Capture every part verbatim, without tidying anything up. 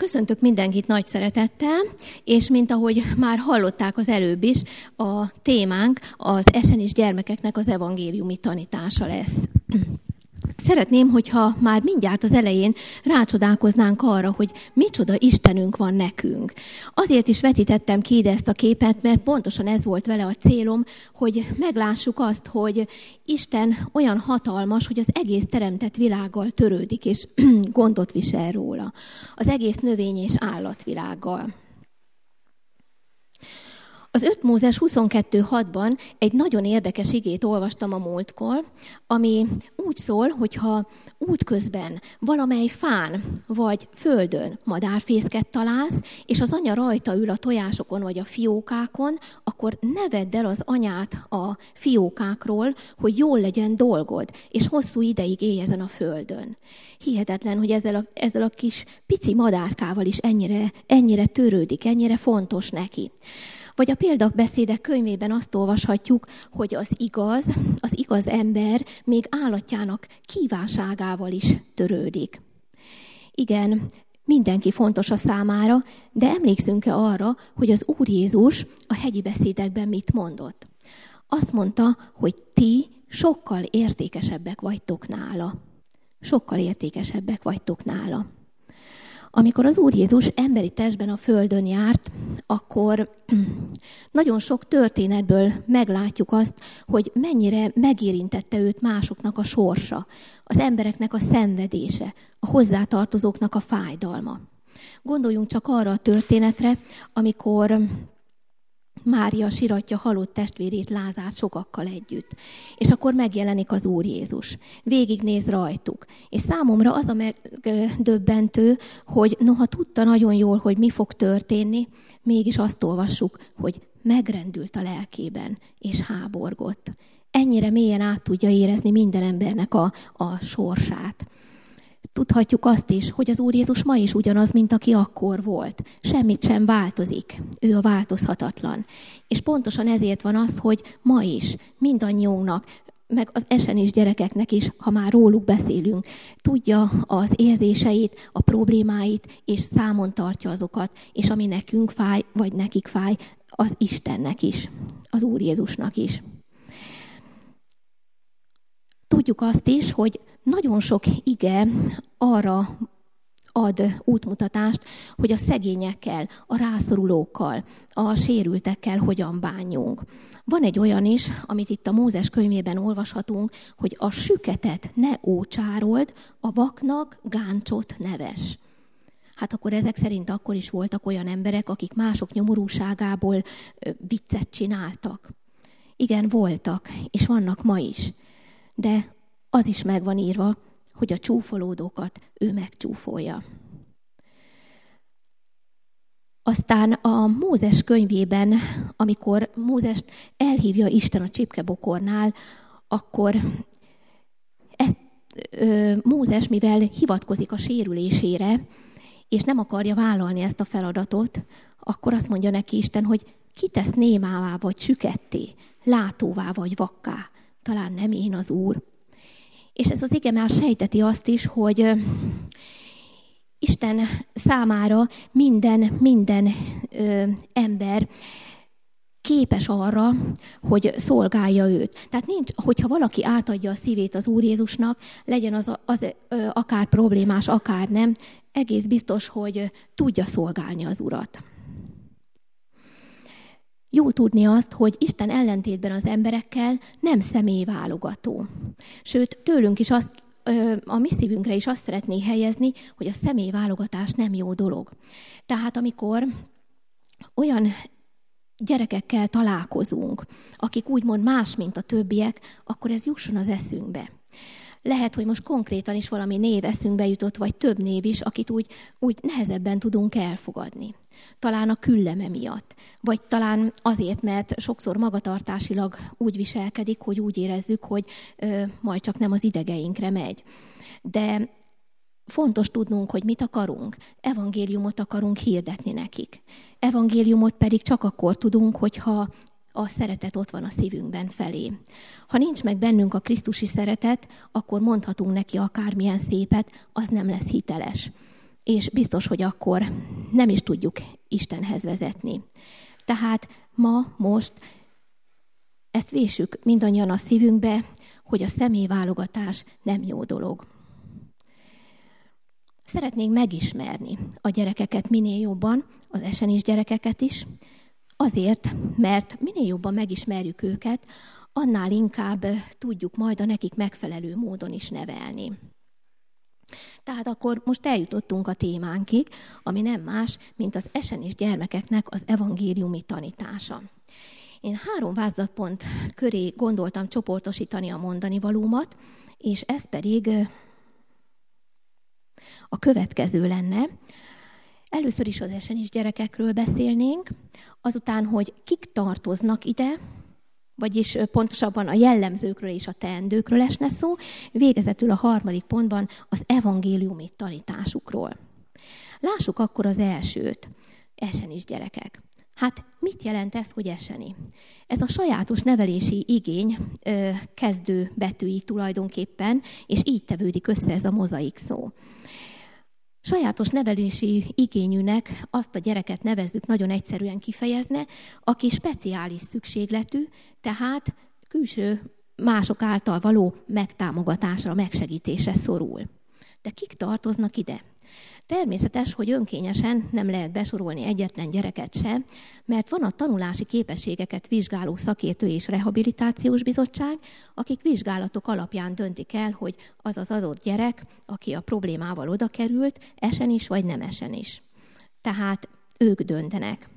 Köszöntök mindenkit nagy szeretettel, és mint ahogy már hallották az előbb is, a témánk az esenis gyermekeknek az evangéliumi tanítása lesz. Szeretném, hogyha már mindjárt az elején rácsodálkoznánk arra, hogy micsoda Istenünk van nekünk. Azért is vetítettem ki ide ezt a képet, mert pontosan ez volt vele a célom, hogy meglássuk azt, hogy Isten olyan hatalmas, hogy az egész teremtett világgal törődik, és gondot visel róla. Az egész növény- és állatvilággal. Az öt Mózes huszonkettő hatban egy nagyon érdekes igét olvastam a múltkor, ami úgy szól, hogyha útközben valamely fán vagy földön madárfészket találsz, és az anya rajta ül a tojásokon vagy a fiókákon, akkor ne vedd el az anyát a fiókákról, hogy jól legyen dolgod, és hosszú ideig élj ezen a földön. Hihetetlen, hogy ezzel a, ezzel a kis pici madárkával is ennyire, ennyire törődik, ennyire fontos neki. Vagy a példabeszédek könyvében azt olvashatjuk, hogy az igaz, az igaz ember még állatjának kívánságával is törődik. Igen, mindenki fontos a számára, de emlékszünk-e arra, hogy az Úr Jézus a hegyi beszédekben mit mondott? Azt mondta, hogy ti sokkal értékesebbek vagytok nála. Sokkal értékesebbek vagytok nála. Amikor az Úr Jézus emberi testben a földön járt, akkor nagyon sok történetből meglátjuk azt, hogy mennyire megérintette őt másoknak a sorsa, az embereknek a szenvedése, a hozzátartozóknak a fájdalma. Gondoljunk csak arra a történetre, amikor Mária siratja halott testvérét, Lázárt sokakkal együtt. És akkor megjelenik az Úr Jézus. Végignéz rajtuk. És számomra az a megdöbbentő, hogy noha tudta nagyon jól, hogy mi fog történni, mégis azt olvassuk, hogy megrendült a lelkében, és háborgott. Ennyire mélyen át tudja érezni minden embernek a, a sorsát. Tudhatjuk azt is, hogy az Úr Jézus ma is ugyanaz, mint aki akkor volt. Semmit sem változik. Ő a változhatatlan. És pontosan ezért van az, hogy ma is mindannyiunknak, meg az esenis gyerekeknek is, ha már róluk beszélünk, tudja az érzéseit, a problémáit, és számon tartja azokat, és ami nekünk fáj, vagy nekik fáj, az Istennek is, az Úr Jézusnak is. Tudjuk azt is, hogy nagyon sok ige arra ad útmutatást, hogy a szegényekkel, a rászorulókkal, a sérültekkel hogyan bánjunk. Van egy olyan is, amit itt a Mózes könyvében olvashatunk, hogy a süketet ne ócsárold, a vaknak gáncsot neves. Hát akkor ezek szerint akkor is voltak olyan emberek, akik mások nyomorúságából viccet csináltak. Igen, voltak, és vannak ma is. De az is meg van írva, hogy a csúfolódókat ő megcsúfolja. Aztán a Mózes könyvében, amikor Mózest elhívja Isten a csipkebokornál, akkor ezt ö, Mózes, mivel hivatkozik a sérülésére, és nem akarja vállalni ezt a feladatot, akkor azt mondja neki Isten, hogy ki tesz némává vagy süketté, látóvá vagy vakká, talán nem én az Úr. És ez az ige már sejteti azt is, hogy Isten számára minden, minden ö, ember képes arra, hogy szolgálja őt. Tehát nincs, hogyha valaki átadja a szívét az Úr Jézusnak, legyen az, az ö, akár problémás, akár nem, egész biztos, hogy tudja szolgálni az Urat. Jó tudni azt, hogy Isten ellentétben az emberekkel nem személyválogató. Sőt, tőlünk is azt, a mi szívünkre is azt szeretné helyezni, hogy a személyválogatás nem jó dolog. Tehát amikor olyan gyerekekkel találkozunk, akik úgymond más, mint a többiek, akkor ez jusson az eszünkbe. Lehet, hogy most konkrétan is valami név eszünkbe jutott, vagy több név is, akit úgy, úgy nehezebben tudunk elfogadni. Talán a külleme miatt, vagy talán azért, mert sokszor magatartásilag úgy viselkedik, hogy úgy érezzük, hogy ö, majd csak nem az idegeinkre megy. De fontos tudnunk, hogy mit akarunk. Evangéliumot akarunk hirdetni nekik. Evangéliumot pedig csak akkor tudunk, hogyha a szeretet ott van a szívünkben felé. Ha nincs meg bennünk a krisztusi szeretet, akkor mondhatunk neki akármilyen szépet, az nem lesz hiteles. és biztos, hogy akkor nem is tudjuk Istenhez vezetni. Tehát ma, most ezt vésük mindannyian a szívünkbe, hogy a személyválogatás nem jó dolog. Szeretnénk megismerni a gyerekeket minél jobban, az esenis gyerekeket is, azért, mert minél jobban megismerjük őket, annál inkább tudjuk majd a nekik megfelelő módon is nevelni. Tehát akkor most eljutottunk a témánkig, ami nem más, mint az esenis gyermekeknek az evangéliumi tanítása. Én három vázlatpont köré gondoltam csoportosítani a mondani valómat, és ez pedig a következő lenne. Először is az esenis gyerekekről beszélnénk, azután, hogy kik tartoznak ide, vagyis pontosabban a jellemzőkről és a teendőkről esne szó, végezetül a harmadik pontban az evangéliumi tanításukról. Lássuk akkor az elsőt, esenis gyerekek. Hát mit jelent ez, hogy eseni? Ez a sajátos nevelési igény ö, kezdő betűi tulajdonképpen, és így tevődik össze ez a mozaik szó. Sajátos nevelési igényűnek azt a gyereket nevezzük nagyon egyszerűen kifejezne, aki speciális szükségletű, tehát külső mások által való megtámogatásra, megsegítésre szorul. De kik tartoznak ide? Természetes, hogy önkényesen nem lehet besorolni egyetlen gyereket se, mert van a tanulási képességeket vizsgáló szakértő és rehabilitációs bizottság, akik vizsgálatok alapján döntik el, hogy az az adott gyerek, aki a problémával oda került, esen is vagy nem esen is. Tehát ők döntenek.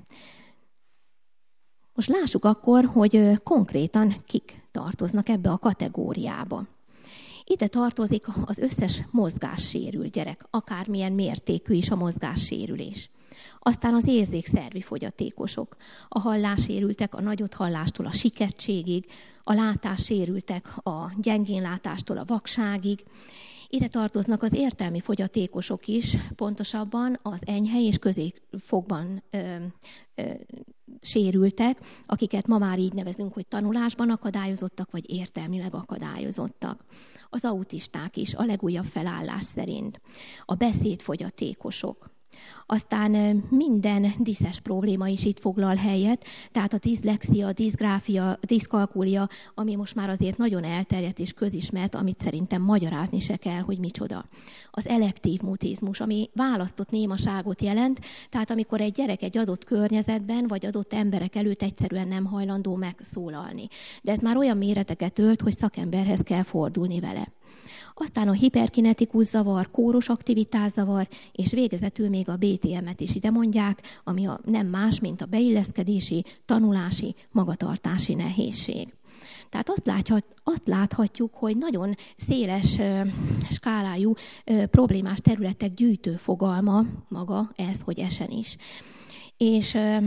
Most lássuk akkor, hogy konkrétan kik tartoznak ebbe a kategóriába. Ide tartozik az összes mozgássérült gyerek, akármilyen mértékű is a mozgássérülés. Aztán az érzékszervi fogyatékosok, a hallássérültek a nagyot hallástól a sikettségig, a látássérültek a gyengénlátástól a vakságig. Ide tartoznak az értelmi fogyatékosok is, pontosabban az enyhe és középfokban ö, ö, sérültek, akiket ma már így nevezünk, hogy tanulásban akadályozottak, vagy értelmileg akadályozottak. Az autisták is a legújabb felállás szerint. A beszédfogyatékosok. Aztán minden diszes probléma is itt foglal helyet, tehát a diszlexia, a diszgráfia, a diszkalkúlia, ami most már azért nagyon elterjedt és közismert, amit szerintem magyarázni se kell, hogy micsoda. Az elektív mutizmus, ami választott némaságot jelent, tehát amikor egy gyerek egy adott környezetben, vagy adott emberek előtt egyszerűen nem hajlandó megszólalni. De ez már olyan méreteket ölt, hogy szakemberhez kell fordulni vele. Aztán a hiperkinetikus zavar, kóros aktivitászavar, és végezetül még a bé té em-et is ide mondják, ami a, nem más, mint a beilleszkedési, tanulási, magatartási nehézség. Tehát azt, láthat, azt láthatjuk, hogy nagyon széles uh, skálájú uh, problémás területek gyűjtő fogalma maga ez, hogy esen is. És uh,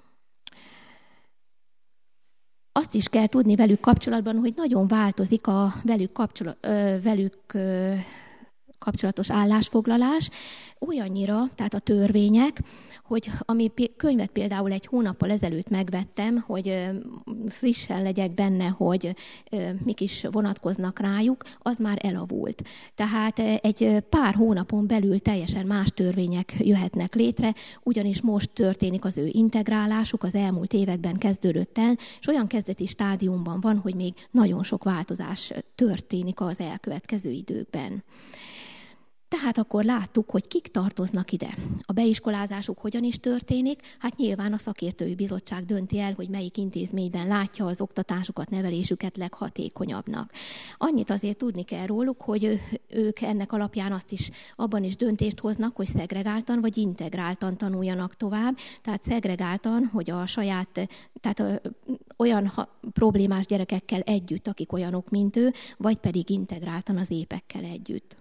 azt is kell tudni velük kapcsolatban, hogy nagyon változik a velük, kapcsolat, ö, velük ö, kapcsolatos állásfoglalás, olyannyira, tehát a törvények, hogy ami könyvet például egy hónappal ezelőtt megvettem, hogy frissen legyek benne, hogy mik is vonatkoznak rájuk, az már elavult. Tehát egy pár hónapon belül teljesen más törvények jöhetnek létre, ugyanis most történik az ő integrálásuk, az elmúlt években kezdődött el, és olyan kezdeti stádiumban van, hogy még nagyon sok változás történik az elkövetkező időkben. Tehát akkor láttuk, hogy kik tartoznak ide. A beiskolázásuk hogyan is történik? Hát nyilván a szakértői bizottság dönti el, hogy melyik intézményben látja az oktatásukat, nevelésüket leghatékonyabbnak. Annyit azért tudni kell róluk, hogy ők ennek alapján azt is abban is döntést hoznak, hogy szegregáltan vagy integráltan tanuljanak tovább. Tehát szegregáltan, hogy a saját, tehát olyan problémás gyerekekkel együtt, akik olyanok, mint ő, vagy pedig integráltan az épekkel együtt.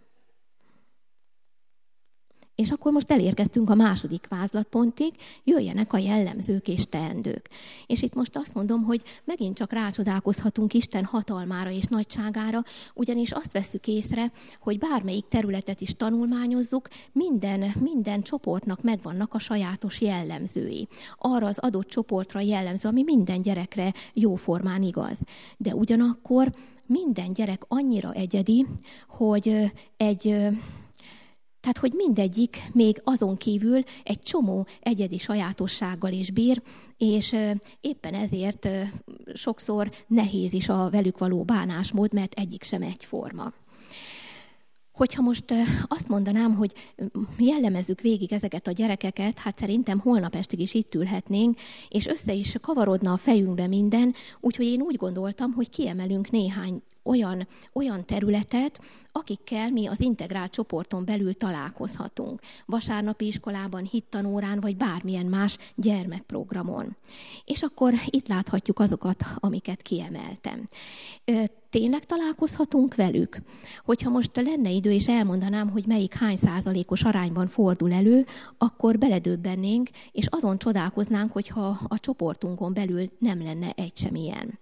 És akkor most elérkeztünk a második vázlatpontig, jöjjenek a jellemzők és teendők. És itt most azt mondom, hogy megint csak rácsodálkozhatunk Isten hatalmára és nagyságára, ugyanis azt vesszük észre, hogy bármelyik területet is tanulmányozzuk, minden, minden csoportnak megvannak a sajátos jellemzői. Arra az adott csoportra jellemző, ami minden gyerekre jóformán igaz. De ugyanakkor minden gyerek annyira egyedi, hogy egy... Tehát, hogy mindegyik még azon kívül egy csomó egyedi sajátossággal is bír, és éppen ezért sokszor nehéz is a velük való bánásmód, mert egyik sem egyforma. Hogyha most azt mondanám, hogy jellemezzük végig ezeket a gyerekeket, hát szerintem holnap estig is itt ülhetnénk, és össze is kavarodna a fejünkbe minden, úgyhogy én úgy gondoltam, hogy kiemelünk néhány olyan, olyan területet, akikkel mi az integrált csoporton belül találkozhatunk. Vasárnapi iskolában, hittanórán, vagy bármilyen más gyermekprogramon. És akkor itt láthatjuk azokat, amiket kiemeltem. Tényleg találkozhatunk velük? Hogyha most lenne idő, és elmondanám, hogy melyik hány százalékos arányban fordul elő, akkor beledöbbennénk, és azon csodálkoznánk, hogyha a csoportunkon belül nem lenne egy sem ilyen.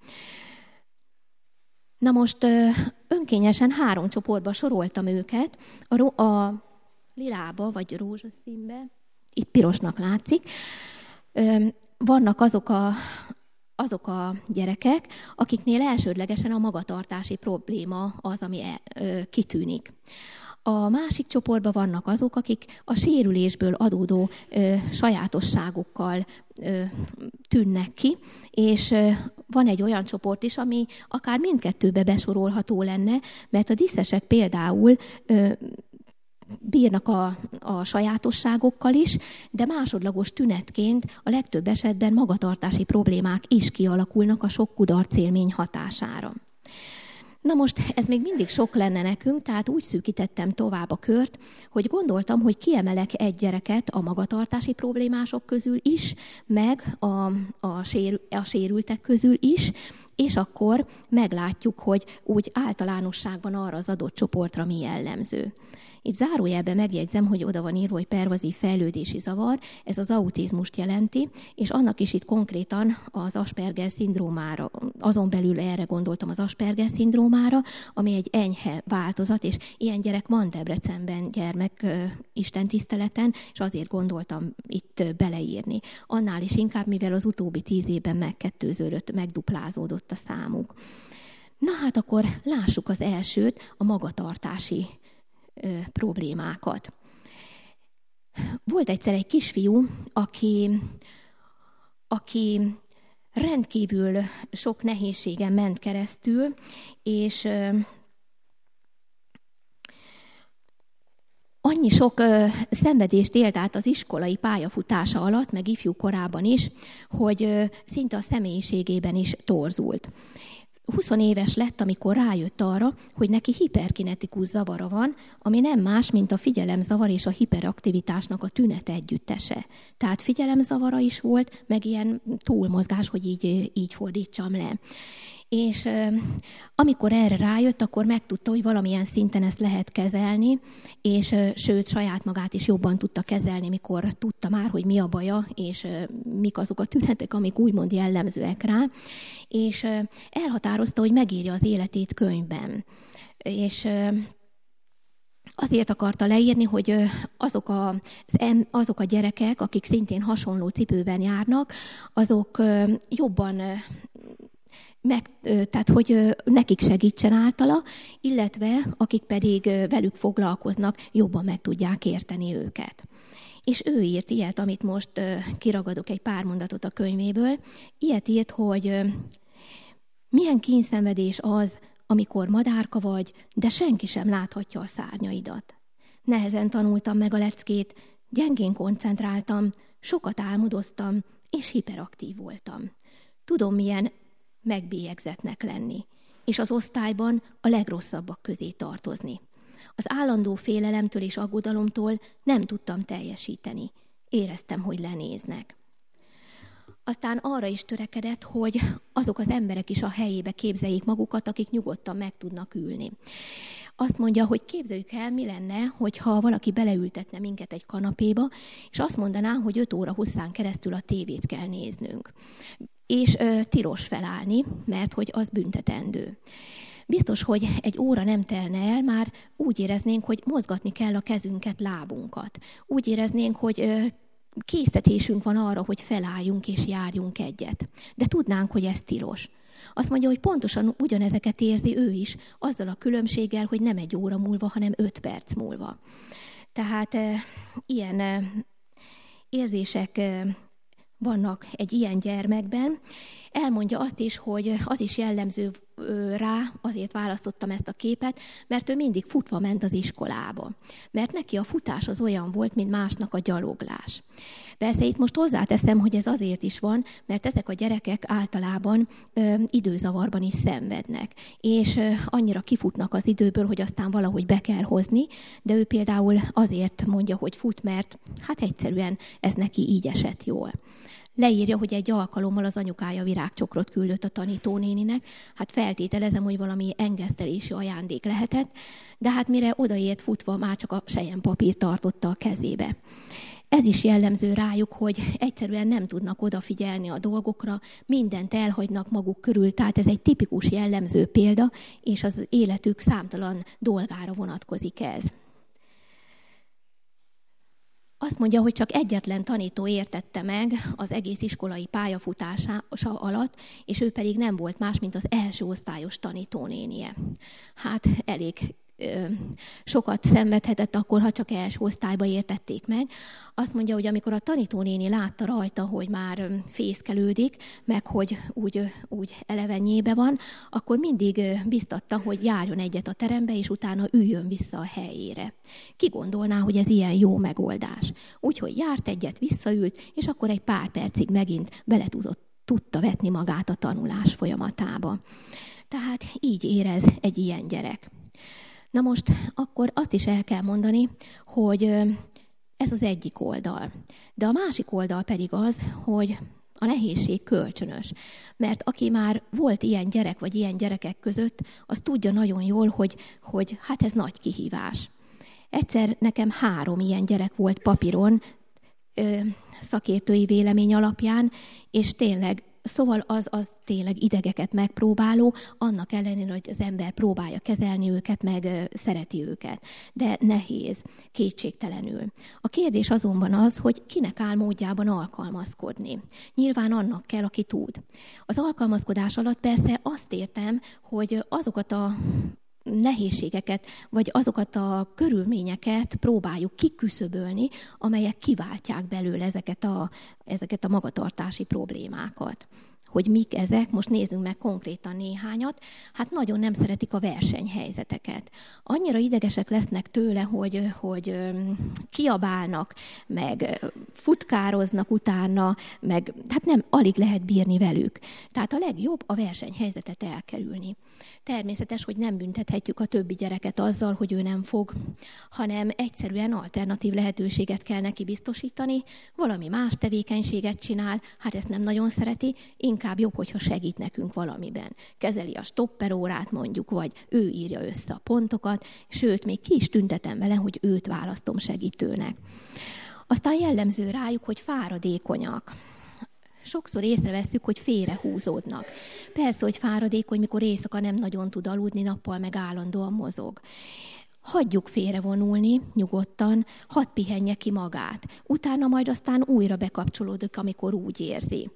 Na most önkényesen három csoportba soroltam őket, a, a lilába vagy rózsaszínbe, itt pirosnak látszik, vannak azok a, azok a gyerekek, akiknél elsődlegesen a magatartási probléma az, ami kitűnik. A másik csoportban vannak azok, akik a sérülésből adódó ö, sajátosságokkal ö, tűnnek ki, és ö, van egy olyan csoport is, ami akár mindkettőbe besorolható lenne, mert a díszesek például ö, bírnak a, a sajátosságokkal is, de másodlagos tünetként a legtöbb esetben magatartási problémák is kialakulnak a sok kudarcélmény hatására. Na most ez még mindig sok lenne nekünk, tehát úgy szűkítettem tovább a kört, hogy gondoltam, hogy kiemelek egy gyereket a magatartási problémások közül is, meg a, a, sérül, a sérültek közül is, és akkor meglátjuk, hogy úgy általánosságban arra az adott csoportra mi jellemző. Itt zárójelben megjegyzem, hogy oda van írva, hogy pervazív fejlődési zavar, ez az autizmust jelenti, és annak is itt konkrétan az Asperger-szindrómára, azon belül erre gondoltam az Asperger-szindrómára, ami egy enyhe változat, és ilyen gyerek van Debrecenben gyermek istentiszteleten, és azért gondoltam itt beleírni. Annál is inkább, mivel az utóbbi tíz évben megkettőződött, megduplázódott a számuk. Na hát akkor lássuk az elsőt, a magatartási problémákat. Volt egyszer egy kisfiú, aki, aki rendkívül sok nehézségen ment keresztül, és annyi sok szenvedést élt át az iskolai pályafutása alatt, meg ifjú korában is, hogy szinte a személyiségében is torzult. húsz éves lett, amikor rájött arra, hogy neki hiperkinetikus zavara van, ami nem más, mint a figyelemzavar és a hiperaktivitásnak a tünet együttese. Tehát figyelemzavara is volt, meg ilyen túlmozgás, hogy így, így fordítsam le. És amikor erre rájött, akkor megtudta, hogy valamilyen szinten ezt lehet kezelni, és sőt, saját magát is jobban tudta kezelni, mikor tudta már, hogy mi a baja, és mik azok a tünetek, amik úgymond jellemzőek rá, és elhatározta, hogy megírja az életét könyvben. És azért akarta leírni, hogy azok a, azok a gyerekek, akik szintén hasonló cipőben járnak, azok jobban meg, tehát hogy nekik segítsen általa, illetve akik pedig velük foglalkoznak, jobban meg tudják érteni őket. És ő írt ilyet, amit most kiragadok egy pár mondatot a könyvéből. Ilyet írt, hogy milyen kínszenvedés az, amikor madárka vagy, de senki sem láthatja a szárnyaidat. Nehezen tanultam meg a leckét, gyengén koncentráltam, sokat álmodoztam, és hiperaktív voltam. Tudom, milyen megbélyegzetnek lenni, és az osztályban a legrosszabbak közé tartozni. Az állandó félelemtől és aggodalomtól nem tudtam teljesíteni. Éreztem, hogy lenéznek. Aztán arra is törekedett, hogy azok az emberek is a helyébe képzeljék magukat, akik nyugodtan meg tudnak ülni. Azt mondja, hogy képzeljük el, mi lenne, hogyha valaki beleültetne minket egy kanapéba, és azt mondaná, hogy öt óra hosszán keresztül a tévét kell néznünk. És ö, tilos felállni, mert hogy az büntetendő. Biztos, hogy egy óra nem telne el, már úgy éreznénk, hogy mozgatni kell a kezünket, lábunkat. Úgy éreznénk, hogy ö, késztetésünk van arra, hogy felálljunk és járjunk egyet. De tudnánk, hogy ez tilos. Azt mondja, hogy pontosan ugyanezeket érzi ő is, azzal a különbséggel, hogy nem egy óra múlva, hanem öt perc múlva. Tehát e, ilyen e, érzések e, vannak egy ilyen gyermekben. Elmondja azt is, hogy az is jellemző rá, azért választottam ezt a képet, mert ő mindig futva ment az iskolába. Mert neki a futás az olyan volt, mint másnak a gyaloglás. Persze itt most hozzáteszem, hogy ez azért is van, mert ezek a gyerekek általában ö, időzavarban is szenvednek. És ö, annyira kifutnak az időből, hogy aztán valahogy be kell hozni, de ő például azért mondja, hogy fut, mert hát egyszerűen ez neki így esett jól. Leírja, hogy egy alkalommal az anyukája virágcsokrot küldött a tanítónéninek. Hát feltételezem, hogy valami engesztelési ajándék lehetett, de hát mire odaért futva, már csak a selyempapírt tartotta a kezébe. Ez is jellemző rájuk, hogy egyszerűen nem tudnak odafigyelni a dolgokra, mindent elhagynak maguk körül, tehát ez egy tipikus jellemző példa, és az életük számtalan dolgára vonatkozik ez. Azt mondja, hogy csak egyetlen tanító értette meg az egész iskolai pályafutása alatt, és ő pedig nem volt más, mint az első osztályos tanítónénie. Hát elég ö, sokat szenvedhetett akkor, ha csak első osztályba értették meg. Azt mondja, hogy amikor a tanítónéni látta rajta, hogy már fészkelődik, meg hogy úgy, úgy elevenyébe van, akkor mindig biztatta, hogy járjon egyet a terembe, és utána üljön vissza a helyére. Ki gondolná, hogy ez ilyen jó megoldás? Úgyhogy járt egyet, visszaült, és akkor egy pár percig megint bele tudott, tudta vetni magát a tanulás folyamatába. Tehát így érez egy ilyen gyerek. Na most akkor azt is el kell mondani, hogy ez az egyik oldal. De a másik oldal pedig az, hogy a nehézség kölcsönös. Mert aki már volt ilyen gyerek, vagy ilyen gyerekek között, az tudja nagyon jól, hogy, hogy hát ez nagy kihívás. Egyszer nekem három ilyen gyerek volt papíron, ö, szakértői vélemény alapján, és tényleg, szóval az, az tényleg idegeket megpróbáló, annak ellenére, hogy az ember próbálja kezelni őket, meg ö, szereti őket. De nehéz, kétségtelenül. A kérdés azonban az, hogy kinek áll módjában alkalmazkodni. Nyilván annak kell, aki tud. Az alkalmazkodás alatt persze azt értem, hogy azokat a nehézségeket, vagy azokat a körülményeket próbáljuk kiküszöbölni, amelyek kiváltják belőle ezeket a, ezeket a magatartási problémákat. Hogy mik ezek, most nézzünk meg konkrétan néhányat, hát nagyon nem szeretik a versenyhelyzeteket. Annyira idegesek lesznek tőle, hogy, hogy kiabálnak, meg futkároznak utána, meg hát nem, alig lehet bírni velük. Tehát a legjobb a versenyhelyzetet elkerülni. Természetes, hogy nem büntethetjük a többi gyereket azzal, hogy ő nem fog, hanem egyszerűen alternatív lehetőséget kell neki biztosítani, valami más tevékenységet csinál, hát ezt nem nagyon szereti, inkább jobb, hogyha segít nekünk valamiben. Kezeli a stopperórát mondjuk, vagy ő írja össze a pontokat, sőt, még ki is tüntetem vele, hogy őt választom segítőnek. Aztán jellemző rájuk, hogy fáradékonyak. Sokszor észrevesszük, hogy félrehúzódnak. Persze, hogy fáradékony, mikor éjszaka nem nagyon tud aludni, nappal meg állandóan mozog. Hagyjuk félrevonulni, nyugodtan, hadd pihenje ki magát. Utána majd aztán újra bekapcsolódik, amikor úgy érzi.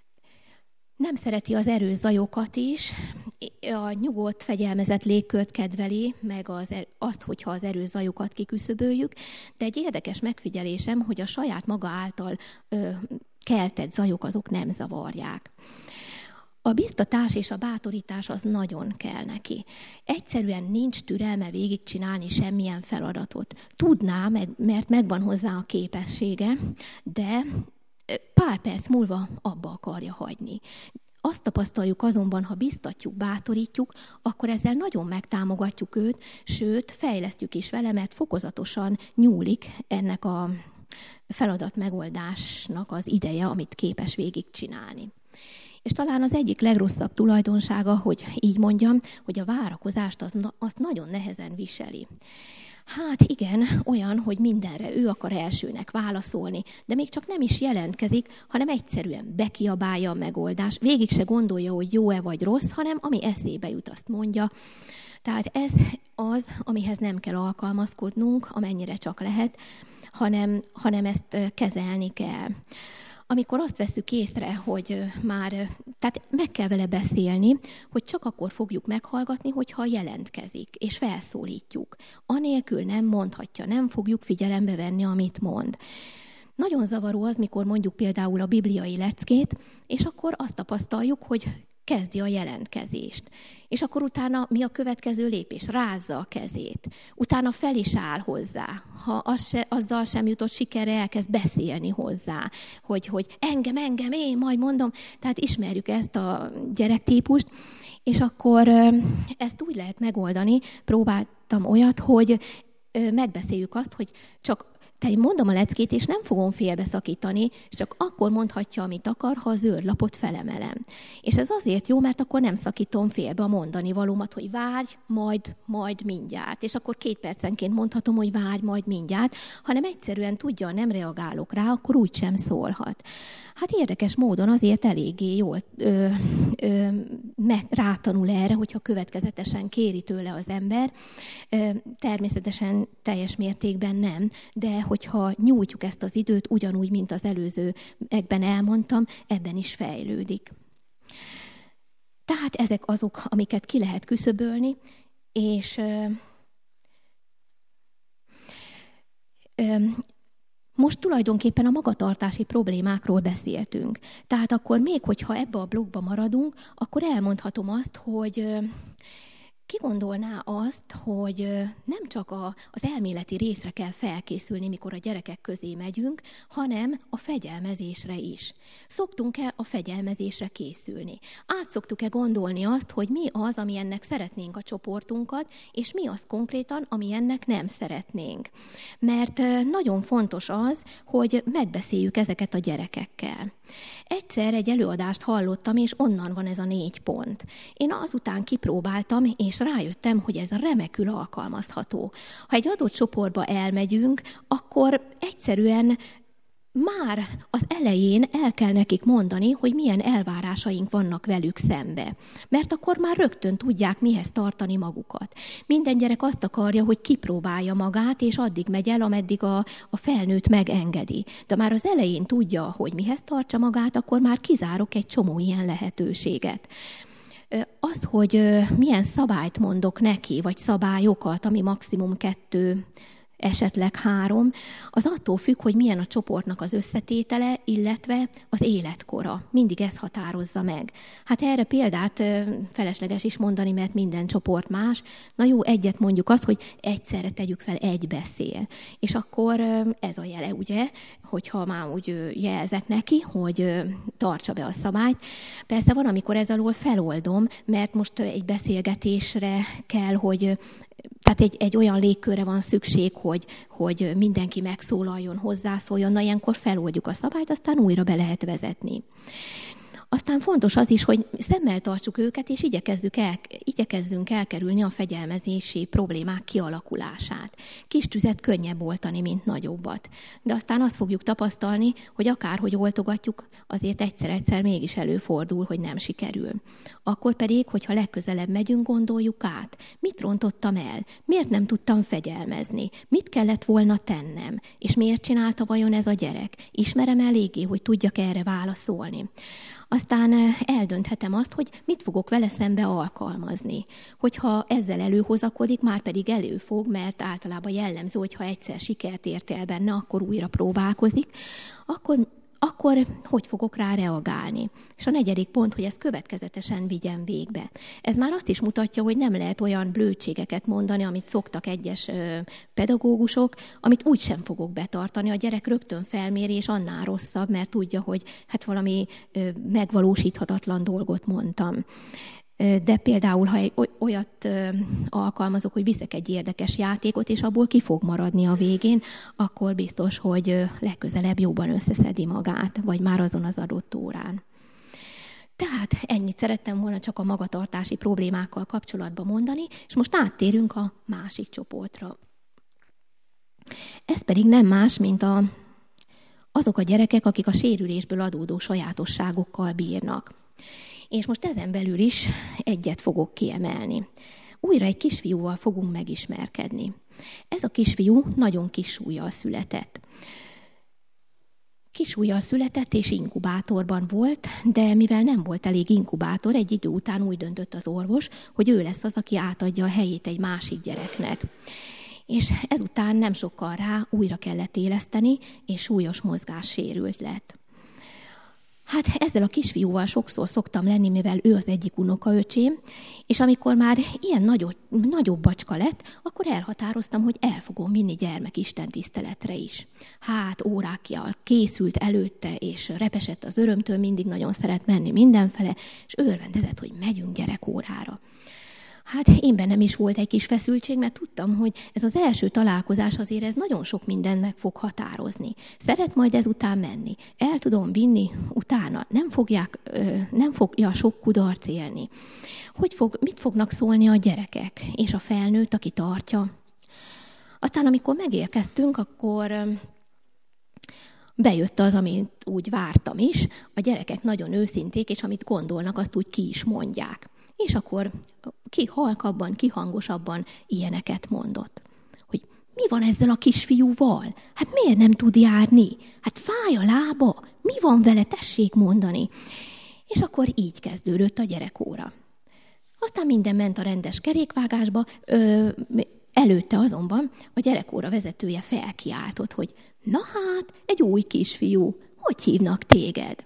Nem szereti az erős zajokat is, a nyugodt, fegyelmezett légkört kedveli, meg az, azt, hogyha az erős zajokat kiküszöböljük, de egy érdekes megfigyelésem, hogy a saját maga által ö, keltett zajok azok nem zavarják. A biztatás és a bátorítás az nagyon kell neki. Egyszerűen nincs türelme végigcsinálni semmilyen feladatot. Tudná, mert megvan hozzá a képessége, de pár perc múlva abba akarja hagyni. Azt tapasztaljuk azonban, ha biztatjuk, bátorítjuk, akkor ezzel nagyon megtámogatjuk őt, sőt, fejlesztjük is vele, mert fokozatosan nyúlik ennek a feladat megoldásnak az ideje, amit képes végigcsinálni. És talán az egyik legrosszabb tulajdonsága, hogy így mondjam, hogy a várakozást az, azt nagyon nehezen viseli. Hát igen, olyan, hogy mindenre ő akar elsőnek válaszolni, de még csak nem is jelentkezik, hanem egyszerűen bekiabálja a megoldást, végig se gondolja, hogy jó-e vagy rossz, hanem ami eszébe jut, azt mondja. Tehát ez az, amihez nem kell alkalmazkodnunk, amennyire csak lehet, hanem, hanem ezt kezelni kell. amikor azt vesszük észre, hogy már, tehát meg kell vele beszélni, hogy csak akkor fogjuk meghallgatni, hogyha jelentkezik, és felszólítjuk. Anélkül nem mondhatja, nem fogjuk figyelembe venni, amit mond. Nagyon zavaró az, mikor mondjuk például a bibliai leckét, és akkor azt tapasztaljuk, hogy kezdi a jelentkezést. És akkor utána mi a következő lépés? Rázza a kezét. Utána fel is áll hozzá. Ha az se, azzal sem jutott sikerre, elkezd beszélni hozzá. Hogy, hogy engem, engem, én majd mondom. Tehát ismerjük ezt a gyerektípust. És akkor ezt úgy lehet megoldani. Próbáltam olyat, hogy megbeszéljük azt, hogy csak tehát mondom a leckét, és nem fogom félbeszakítani, és csak akkor mondhatja, amit akar, ha a zöld lapot felemelem. És ez azért jó, mert akkor nem szakítom félbe a mondani valómat, hogy várj, majd, majd mindjárt. És akkor két percenként mondhatom, hogy várj, majd mindjárt, hanem egyszerűen tudja, nem reagálok rá, akkor úgysem szólhat. Hát érdekes módon azért eléggé jól ö, ö, meg, rátanul erre, hogyha következetesen kéri tőle az ember. Ö, természetesen teljes mértékben nem, de hogyha nyújtjuk ezt az időt, ugyanúgy, mint az előzőekben elmondtam, ebben is fejlődik. Tehát ezek azok, amiket ki lehet küszöbölni, és ö, ö, most tulajdonképpen a magatartási problémákról beszéltünk. Tehát akkor még, hogyha ebbe a blogba maradunk, akkor elmondhatom azt, hogy ki gondolná azt, hogy nem csak a, az elméleti részre kell felkészülni, mikor a gyerekek közé megyünk, hanem a fegyelmezésre is. Szoktunk-e a fegyelmezésre készülni? Át szoktuk-e gondolni azt, hogy mi az, ami ennek szeretnénk a csoportunkat, és mi az konkrétan, ami ennek nem szeretnénk. Mert nagyon fontos az, hogy megbeszéljük ezeket a gyerekekkel. Egyszer egy előadást hallottam, és onnan van ez a négy pont. Én azután kipróbáltam, és rájöttem, hogy ez remekül alkalmazható. Ha egy adott csoportba elmegyünk, akkor egyszerűen már az elején el kell nekik mondani, hogy milyen elvárásaink vannak velük szembe. Mert akkor már rögtön tudják, mihez tartani magukat. Minden gyerek azt akarja, hogy kipróbálja magát, és addig megy el, ameddig a, a felnőtt megengedi. De már az elején tudja, hogy mihez tartsa magát, akkor már kizárok egy csomó ilyen lehetőséget. Az, hogy milyen szabályt mondok neki, vagy szabályokat, ami maximum kettő, esetleg három, az attól függ, hogy milyen a csoportnak az összetétele, illetve az életkora. Mindig ez határozza meg. Hát erre példát felesleges is mondani, mert minden csoport más. Na jó, egyet mondjuk azt, hogy egyszerre tegyük fel, egy beszél. És akkor ez a jele, ugye, hogyha már úgy jelzek neki, hogy tartsa be a szabályt. Persze van, amikor ez alól feloldom, mert most egy beszélgetésre kell, hogy tehát egy, egy olyan légkörre van szükség, hogy, hogy mindenki megszólaljon, hozzászóljon, na ilyenkor feloldjuk a szabályt, aztán újra be lehet vezetni. Aztán fontos az is, hogy szemmel tartsuk őket, és igyekezzünk, el, igyekezzünk elkerülni a fegyelmezési problémák kialakulását. Kis tüzet könnyebb oltani, mint nagyobbat. De aztán azt fogjuk tapasztalni, hogy akárhogy oltogatjuk, azért egyszer-egyszer mégis előfordul, hogy nem sikerül. Akkor pedig, hogyha legközelebb megyünk, gondoljuk át. Mit rontottam el? Miért nem tudtam fegyelmezni? Mit kellett volna tennem? És miért csinálta vajon ez a gyerek? Ismerem eléggé, hogy tudjak erre válaszolni. Aztán eldönthetem azt, hogy mit fogok vele szembe alkalmazni. Hogyha ezzel előhozakodik, már pedig előfog, mert általában jellemző, hogyha egyszer sikert ért el benne, akkor újra próbálkozik, akkor, akkor hogy fogok rá reagálni. És a negyedik pont, hogy ezt következetesen vigyen végbe. Ez már azt is mutatja, hogy nem lehet olyan blödségeket mondani, amit szoktak egyes pedagógusok, amit úgysem fogok betartani. A gyerek rögtön felméri, és annál rosszabb, mert tudja, hogy hát valami megvalósíthatatlan dolgot mondtam. De például, ha egy olyat alkalmazok, hogy viszek egy érdekes játékot, és abból ki fog maradni a végén, akkor biztos, hogy legközelebb jobban összeszedi magát, vagy már azon az adott órán. Tehát ennyit szerettem volna csak a magatartási problémákkal kapcsolatban mondani, és most áttérünk a másik csoportra. Ez pedig nem más, mint a, azok a gyerekek, akik a sérülésből adódó sajátosságokkal bírnak. És most ezen belül is egyet fogok kiemelni. Újra egy kisfiúval fogunk megismerkedni. Ez a kisfiú nagyon kis súllyal született. Kisujjal született és inkubátorban volt, de mivel nem volt elég inkubátor, egy idő után úgy döntött az orvos, hogy ő lesz az, aki átadja a helyét egy másik gyereknek. És ezután nem sokkal rá újra kellett éleszteni, és súlyos mozgássérült lett. Hát ezzel a kisfiúval sokszor szoktam lenni, mivel ő az egyik unokaöcsém, és amikor már ilyen nagyobb, nagyobb bacska lett, akkor elhatároztam, hogy el fogom vinni gyermekisten tiszteletre is. Hát órákjal készült előtte, és repesett az örömtől, mindig nagyon szeret menni mindenfele, és örvendezett, hogy megyünk gyerekórára. Hát én bennem is volt egy kis feszültség, mert tudtam, hogy ez az első találkozás azért ez nagyon sok mindent meg fog határozni. Szeret majd ezután menni. El tudom vinni utána. Nem, fogják, nem fogja sok kudarc élni. Hogy fog, mit fognak szólni a gyerekek és a felnőtt, aki tartja? Aztán, amikor megérkeztünk, akkor bejött az, amit úgy vártam is. A gyerekek nagyon őszinték, és amit gondolnak, azt úgy ki is mondják. És akkor ki halkabban, ki hangosabban ilyeneket mondott. Hogy mi van ezzel a kisfiúval? Hát miért nem tud járni? Hát fáj a lába? Mi van vele? Tessék mondani. És akkor így kezdődött a gyerekóra. Aztán minden ment a rendes kerékvágásba. Ö, előtte azonban a gyerekóra vezetője felkiáltott, hogy na hát, egy új kisfiú, hogy hívnak téged?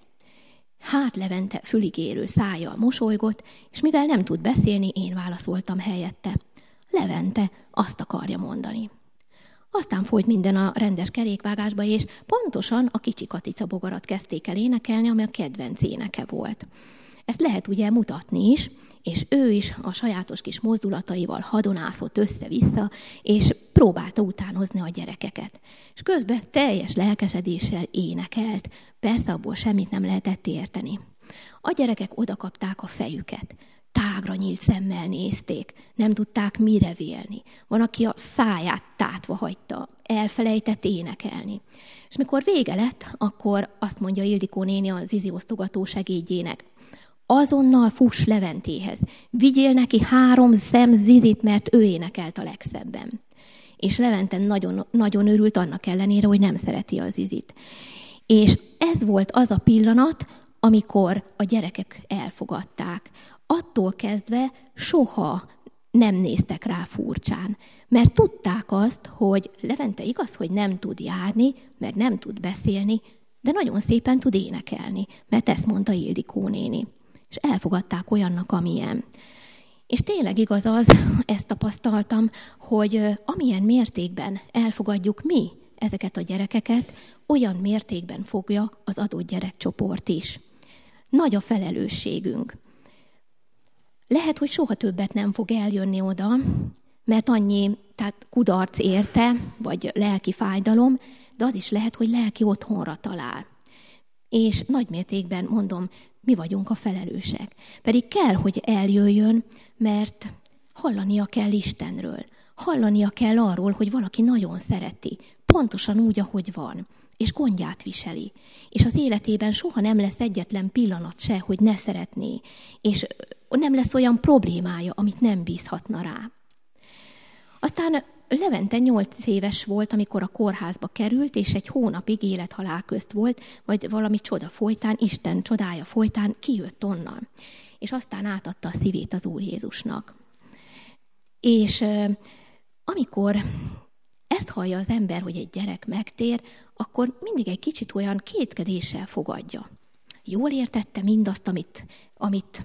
Hát Levente füligérő szájjal mosolygott, és mivel nem tud beszélni, én válaszoltam helyette. Levente azt akarja mondani. Aztán folyt minden a rendes kerékvágásba, és pontosan a Kicsi Katica bogarat kezdték el énekelni, ami a kedvenc éneke volt. Ezt lehet ugye mutatni is, és ő is a sajátos kis mozdulataival hadonászott össze-vissza, és próbálta utánozni a gyerekeket. És közben teljes lelkesedéssel énekelt, persze abból semmit nem lehetett érteni. A gyerekek odakapták a fejüket, tágra nyílt szemmel nézték, nem tudták mire vélni. Van, aki a száját tátva hagyta, elfelejtett énekelni. És mikor vége lett, akkor azt mondja Ildikó néni a Zizi osztogató segédjének, azonnal fuss Leventéhez, vigyél neki három szem Zizit, mert ő énekelt a legszebben. És Levente nagyon, nagyon örült annak ellenére, hogy nem szereti a Zizit. És ez volt az a pillanat, amikor a gyerekek elfogadták. Attól kezdve soha nem néztek rá furcsán, mert tudták azt, hogy Levente igaz, hogy nem tud járni, meg nem tud beszélni, de nagyon szépen tud énekelni, mert ezt mondta Ildikó néni. És elfogadták olyannak, amilyen. És tényleg igaz az, ezt tapasztaltam, hogy amilyen mértékben elfogadjuk mi ezeket a gyerekeket, olyan mértékben fogja az adott gyerekcsoport is. Nagy a felelősségünk. Lehet, hogy soha többet nem fog eljönni oda, mert annyi tehát kudarc érte, vagy lelki fájdalom, de az is lehet, hogy lelki otthonra talál. És nagy mértékben mondom, mi vagyunk a felelősek. Pedig kell, hogy eljöjjön, mert hallania kell Istenről. Hallania kell arról, hogy valaki nagyon szereti, pontosan úgy, ahogy van, és gondját viseli. És az életében soha nem lesz egyetlen pillanat se, hogy ne szeretné, és nem lesz olyan problémája, amit nem bízhatna rá. Aztán Levente nyolc éves volt, amikor a kórházba került, és egy hónapig élethalál közt volt, vagy valami csoda folytán, Isten csodája folytán kijött onnan. És aztán átadta a szívét az Úr Jézusnak. És amikor ezt hallja az ember, hogy egy gyerek megtér, akkor mindig egy kicsit olyan kétkedéssel fogadja. Jól értette mindazt, amit, amit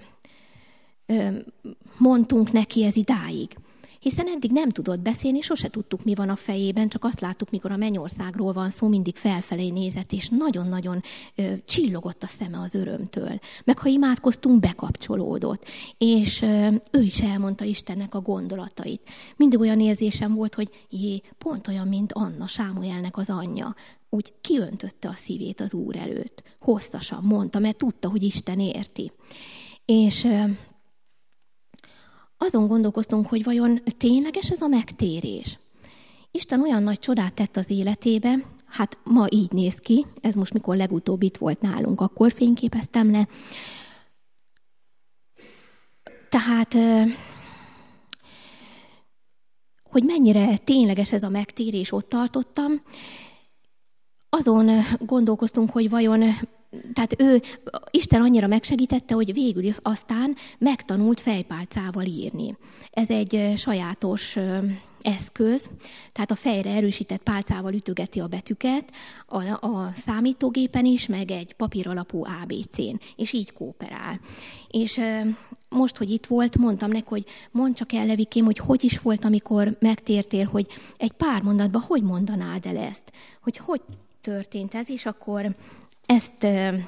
mondtunk neki ez idáig. Hiszen eddig nem tudott beszélni, sose tudtuk, mi van a fejében, csak azt láttuk, mikor a mennyországról van szó, mindig felfelé nézett, és nagyon-nagyon ö, csillogott a szeme az örömtől. Meg ha imádkoztunk, bekapcsolódott, és ö, ő is elmondta Istennek a gondolatait. Mindig olyan érzésem volt, hogy jé, pont olyan, mint Anna, Sámuelnek az anyja. Úgy kiöntötte a szívét az Úr előtt. Hosszasan mondta, mert tudta, hogy Isten érti. És... Ö, Azon gondolkoztunk, hogy vajon tényleges ez a megtérés. Isten olyan nagy csodát tett az életébe, hát ma így néz ki, ez most mikor legutóbb itt volt nálunk, akkor fényképeztem le. Tehát, hogy mennyire tényleges ez a megtérés, ott tartottam. azon gondolkoztunk, hogy vajon, tehát ő, Isten annyira megsegítette, hogy végül aztán megtanult fejpálcával írni. Ez egy sajátos eszköz, tehát a fejre erősített pálcával ütögeti a betűket, a, a számítógépen is, meg egy papíralapú á bé cén, és így kooperál. És most, hogy itt volt, mondtam neki, hogy mondd csak el, Levikém, hogy hogy is volt, amikor megtértél, hogy egy pár mondatban hogy mondanád el ezt, hogy hogy történt ez, és akkor ezt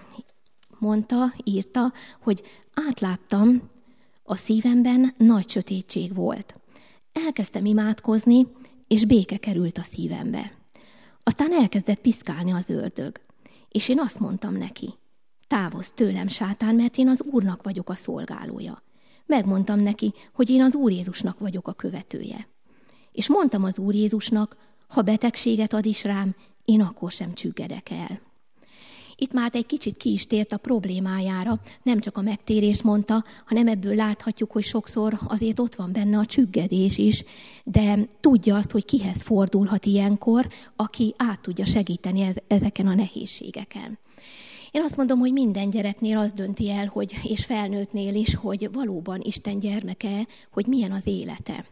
mondta, írta, hogy átláttam, a szívemben nagy sötétség volt. Elkezdtem imádkozni, és béke került a szívembe. Aztán elkezdett piszkálni az ördög, és én azt mondtam neki, távozz tőlem, sátán, mert én az Úrnak vagyok a szolgálója. Megmondtam neki, hogy én az Úr Jézusnak vagyok a követője. És mondtam az Úr Jézusnak, ha betegséget ad is rám, én akkor sem csüggedek el. Itt már egy kicsit ki is tért a problémájára, nem csak a megtérést mondta, hanem ebből láthatjuk, hogy sokszor azért ott van benne a csüggedés is, de tudja azt, hogy kihez fordulhat ilyenkor, aki át tudja segíteni ezeken a nehézségeken. Én azt mondom, hogy minden gyereknél az dönti el, hogy, és felnőttnél is, hogy valóban Isten gyermeke, hogy milyen az élete.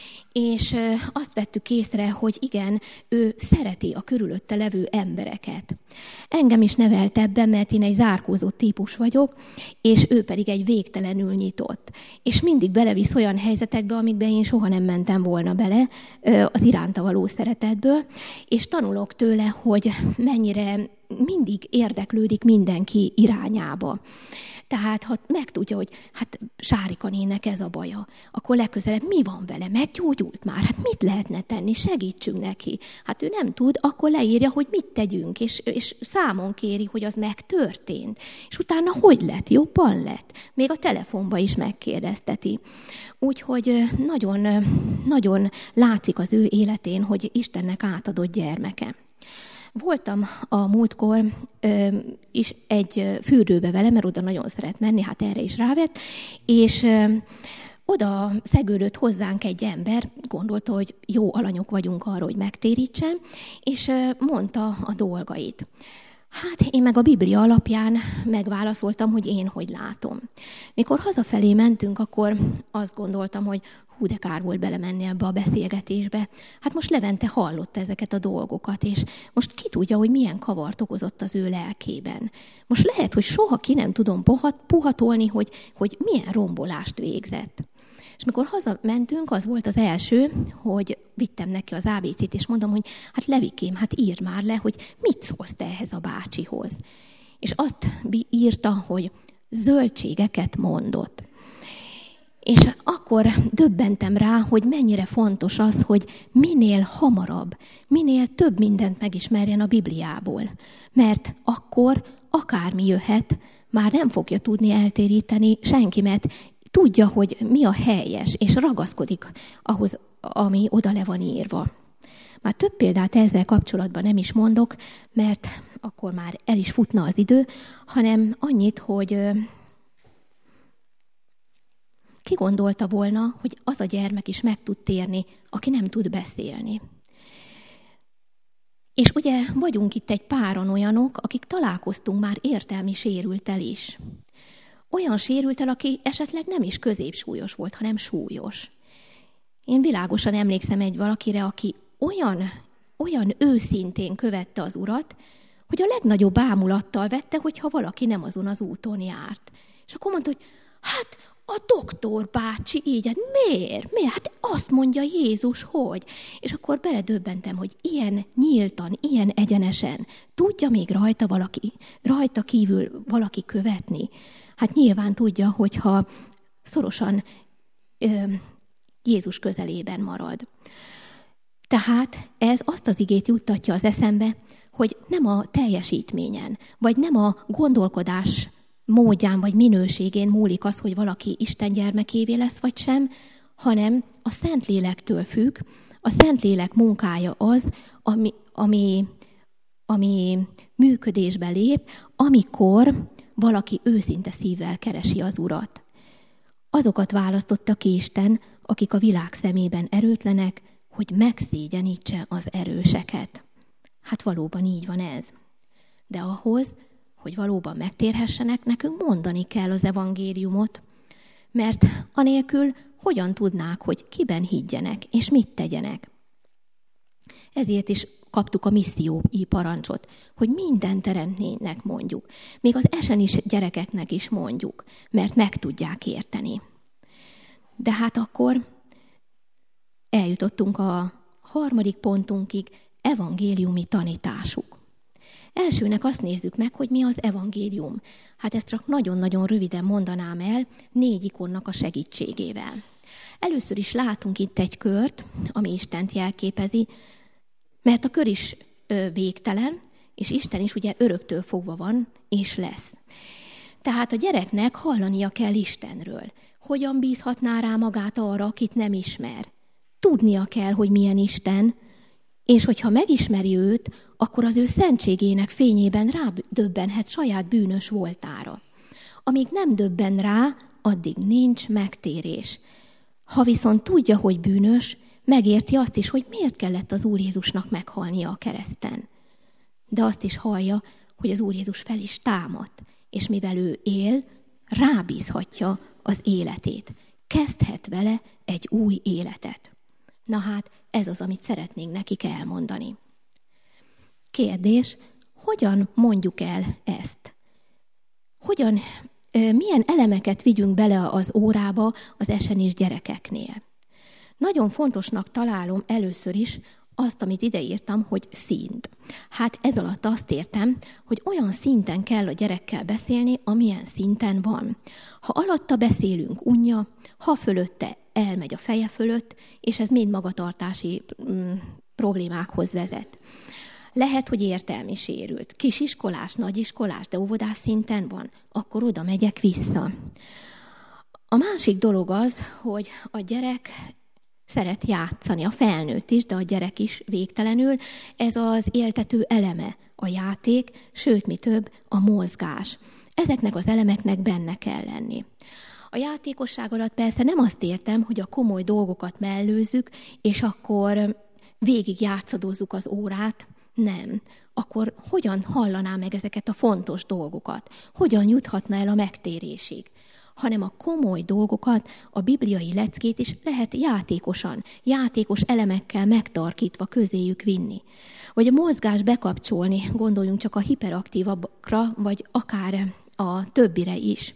És azt vettük észre, hogy igen, ő szereti a körülötte levő embereket. Engem is nevelt ebben, mert én egy zárkózott típus vagyok, és ő pedig egy végtelenül nyitott. És mindig belevisz olyan helyzetekbe, amikben én soha nem mentem volna bele az iránta való szeretetből, és tanulok tőle, hogy mennyire mindig érdeklődik mindenki irányába. Tehát ha megtudja, hogy hát Sárika nének ez a baja, akkor legközelebb mi van vele? Meggyógyult már? Hát mit lehetne tenni? Segítsünk neki. Hát ő nem tud, akkor leírja, hogy mit tegyünk, és, és számon kéri, hogy az megtörtént. És utána hogy lett? Jobban lett? Még a telefonba is megkérdezteti. Úgyhogy nagyon, nagyon látszik az ő életén, hogy Istennek átadott gyermeke. Voltam a múltkor ö, is egy fürdőbe vele, mert oda nagyon szeret menni, hát erre is rávett, és ö, oda szegődött hozzánk egy ember, gondolta, hogy jó alanyok vagyunk arra, hogy megtérítsen, és ö, mondta a dolgait. Hát én meg a Biblia alapján megválaszoltam, hogy én hogy látom. Mikor hazafelé mentünk, akkor azt gondoltam, hogy hú, de kár volt belemenni ebbe a beszélgetésbe. Hát most Levente hallotta ezeket a dolgokat, és most ki tudja, hogy milyen kavart okozott az ő lelkében. Most lehet, hogy soha ki nem tudom puhatolni, hogy, hogy milyen rombolást végzett. És mikor hazamentünk, az volt az első, hogy vittem neki az á bé cét, és mondom, hogy hát Levikém, hát írd már le, hogy mit szólsz te ehhez a bácsihoz. És azt írta, hogy zöldségeket mondott. És akkor döbbentem rá, hogy mennyire fontos az, hogy minél hamarabb, minél több mindent megismerjen a Bibliából. Mert akkor akármi jöhet, már nem fogja tudni eltéríteni senki, mert tudja, hogy mi a helyes, és ragaszkodik ahhoz, ami oda le van írva. Már több példát ezzel kapcsolatban nem is mondok, mert akkor már el is futna az idő, hanem annyit, hogy ki gondolta volna, hogy az a gyermek is meg tud térni, aki nem tud beszélni. És ugye vagyunk itt egy páran olyanok, akik találkoztunk már értelmi sérülttel is. Olyan sérülttel, aki esetleg nem is középsúlyos volt, hanem súlyos. Én világosan emlékszem egy valakire, aki olyan, olyan őszintén követte az Urat, hogy a legnagyobb bámulattal vette, hogyha valaki nem azon az úton járt. És akkor mondta, hogy hát a doktor bácsi így, hát miért? Miért? Hát azt mondja Jézus, hogy. És akkor beledöbbentem, hogy ilyen nyíltan, ilyen egyenesen tudja még rajta valaki, rajta kívül valaki követni. Hát nyilván tudja, hogyha szorosan ö, Jézus közelében marad. Tehát ez azt az igét juttatja az eszembe, hogy nem a teljesítményen, vagy nem a gondolkodás módján vagy minőségén múlik az, hogy valaki Isten gyermekévé lesz, vagy sem, hanem a Szentlélektől függ. A Szentlélek munkája az, ami, ami, ami működésbe lép, amikor valaki őszinte szívvel keresi az Urat. Azokat választotta ki Isten, akik a világ szemében erőtlenek, hogy megszégyenítse az erőseket. Hát valóban így van ez. De ahhoz, hogy valóban megtérhessenek, nekünk mondani kell az evangéliumot, mert anélkül hogyan tudnák, hogy kiben higgyenek, és mit tegyenek. Ezért is kaptuk a missziói parancsot, hogy minden teremtménynek mondjuk, még az esenis gyerekeknek is mondjuk, mert meg tudják érteni. De hát akkor eljutottunk a harmadik pontunkig, evangéliumi tanításuk. Elsőnek azt nézzük meg, hogy mi az evangélium. Hát ezt csak nagyon-nagyon röviden mondanám el, négy ikonnak a segítségével. Először is látunk itt egy kört, ami Istent jelképezi, mert a kör is ö, végtelen, és Isten is ugye öröktől fogva van, és lesz. Tehát a gyereknek hallania kell Istenről. Hogyan bízhatná rá magát arra, akit nem ismer? Tudnia kell, hogy milyen Isten, és hogyha megismeri őt, akkor az ő szentségének fényében rádöbbenhet saját bűnös voltára. Amíg nem döbben rá, addig nincs megtérés. Ha viszont tudja, hogy bűnös, megérti azt is, hogy miért kellett az Úr Jézusnak meghalnia a kereszten. De azt is hallja, hogy az Úr Jézus fel is támadt, és mivel ő él, rábízhatja az életét. Kezdhet vele egy új életet. Na hát, ez az, amit szeretnénk nekik elmondani. Kérdés, hogyan mondjuk el ezt? Hogyan, milyen elemeket vigyünk bele az órába az esenis gyerekeknél? Nagyon fontosnak találom először is azt, amit ideírtam, hogy szint. Hát ez alatt azt értem, hogy olyan szinten kell a gyerekkel beszélni, amilyen szinten van. Ha alatta beszélünk, unja, ha fölötte elmegy a feje fölött, és ez mind magatartási mm, problémákhoz vezet. Lehet, hogy értelmi sérült. Kisiskolás, nagyiskolás, de óvodás szinten van, akkor oda megyek vissza. A másik dolog az, hogy a gyerek szeret játszani, a felnőtt is, de a gyerek is végtelenül. Ez az éltető eleme, a játék, sőt, mi több, a mozgás. Ezeknek az elemeknek benne kell lenni. A játékosság alatt persze nem azt értem, hogy a komoly dolgokat mellőzzük, és akkor végig játszadozzuk az órát. Nem. Akkor hogyan hallaná meg ezeket a fontos dolgokat? Hogyan juthatna el a megtérésig? Hanem a komoly dolgokat, a bibliai leckét is lehet játékosan, játékos elemekkel megtarkítva közéjük vinni. Vagy a mozgás bekapcsolni, gondoljunk csak a hiperaktívabbakra, vagy akár a többire is.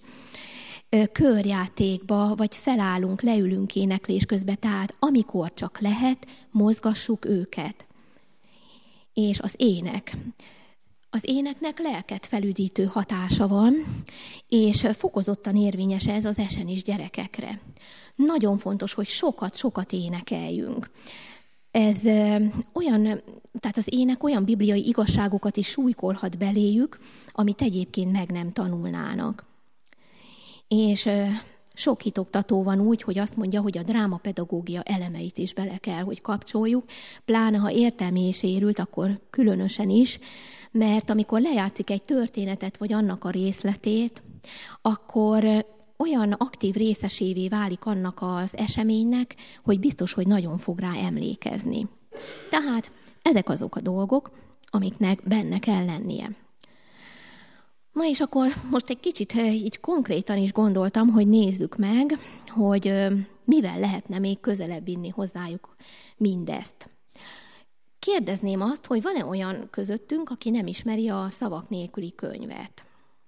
Körjátékba, vagy felállunk, leülünk éneklés közben, tehát amikor csak lehet, mozgassuk őket. És az ének. Az éneknek lelket felüdítő hatása van, és fokozottan érvényes ez az esenis gyerekekre. Nagyon fontos, hogy sokat-sokat énekeljünk. Ez olyan, tehát az ének olyan bibliai igazságokat is súlykolhat beléjük, amit egyébként meg nem tanulnának. És sok hitoktató van úgy, hogy azt mondja, hogy a drámapedagógia elemeit is bele kell, hogy kapcsoljuk, pláne ha értelmi és érült, akkor különösen is, mert amikor lejátszik egy történetet, vagy annak a részletét, akkor olyan aktív részesévé válik annak az eseménynek, hogy biztos, hogy nagyon fog rá emlékezni. Tehát ezek azok a dolgok, amiknek benne kell lennie. Na és akkor most egy kicsit így konkrétan is gondoltam, hogy nézzük meg, hogy mivel lehetne még közelebb vinni hozzájuk mindezt. Kérdezném azt, hogy van-e olyan közöttünk, aki nem ismeri a szavak nélküli könyvet?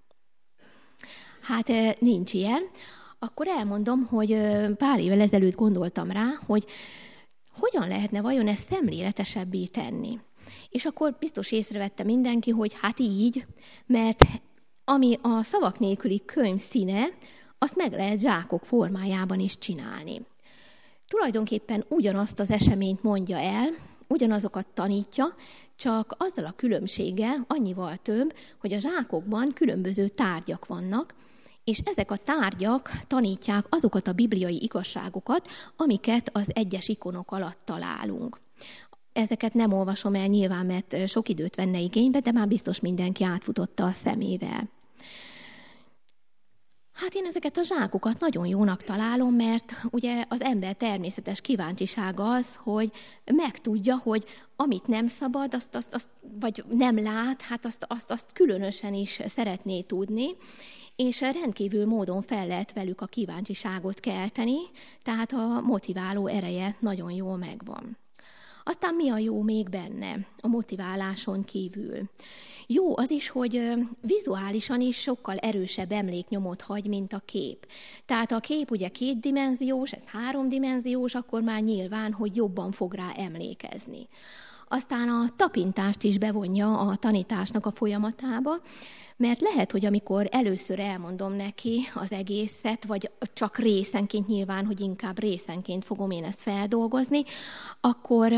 Hát nincs ilyen. Akkor elmondom, hogy pár évvel ezelőtt gondoltam rá, hogy hogyan lehetne vajon ezt szemléletesebbé tenni. És akkor biztos észrevette mindenki, hogy hát így, mert ami a szavak nélküli könyv színe, azt meg lehet zsákok formájában is csinálni. Tulajdonképpen ugyanazt az eseményt mondja el, ugyanazokat tanítja, csak azzal a különbséggel, annyival több, hogy a zsákokban különböző tárgyak vannak, és ezek a tárgyak tanítják azokat a bibliai igazságokat, amiket az egyes ikonok alatt találunk. Ezeket nem olvasom el nyilván, mert sok időt venne igénybe, de már biztos mindenki átfutotta a szemével. Hát én ezeket a zsákokat nagyon jónak találom, mert ugye az ember természetes kíváncsisága az, hogy megtudja, hogy amit nem szabad, azt, azt, azt, vagy nem lát, hát azt, azt, azt különösen is szeretné tudni, és rendkívül módon fel lehet velük a kíváncsiságot kelteni, tehát a motiváló ereje nagyon jól megvan. Aztán mi a jó még benne, a motiváláson kívül? Jó az is, hogy vizuálisan is sokkal erősebb emléknyomot hagy, mint a kép. Tehát a kép ugye kétdimenziós, ez háromdimenziós, akkor már nyilván, hogy jobban fog rá emlékezni. Aztán a tapintást is bevonja a tanításnak a folyamatába, mert lehet, hogy amikor először elmondom neki az egészet, vagy csak részenként, nyilván, hogy inkább részenként fogom én ezt feldolgozni, akkor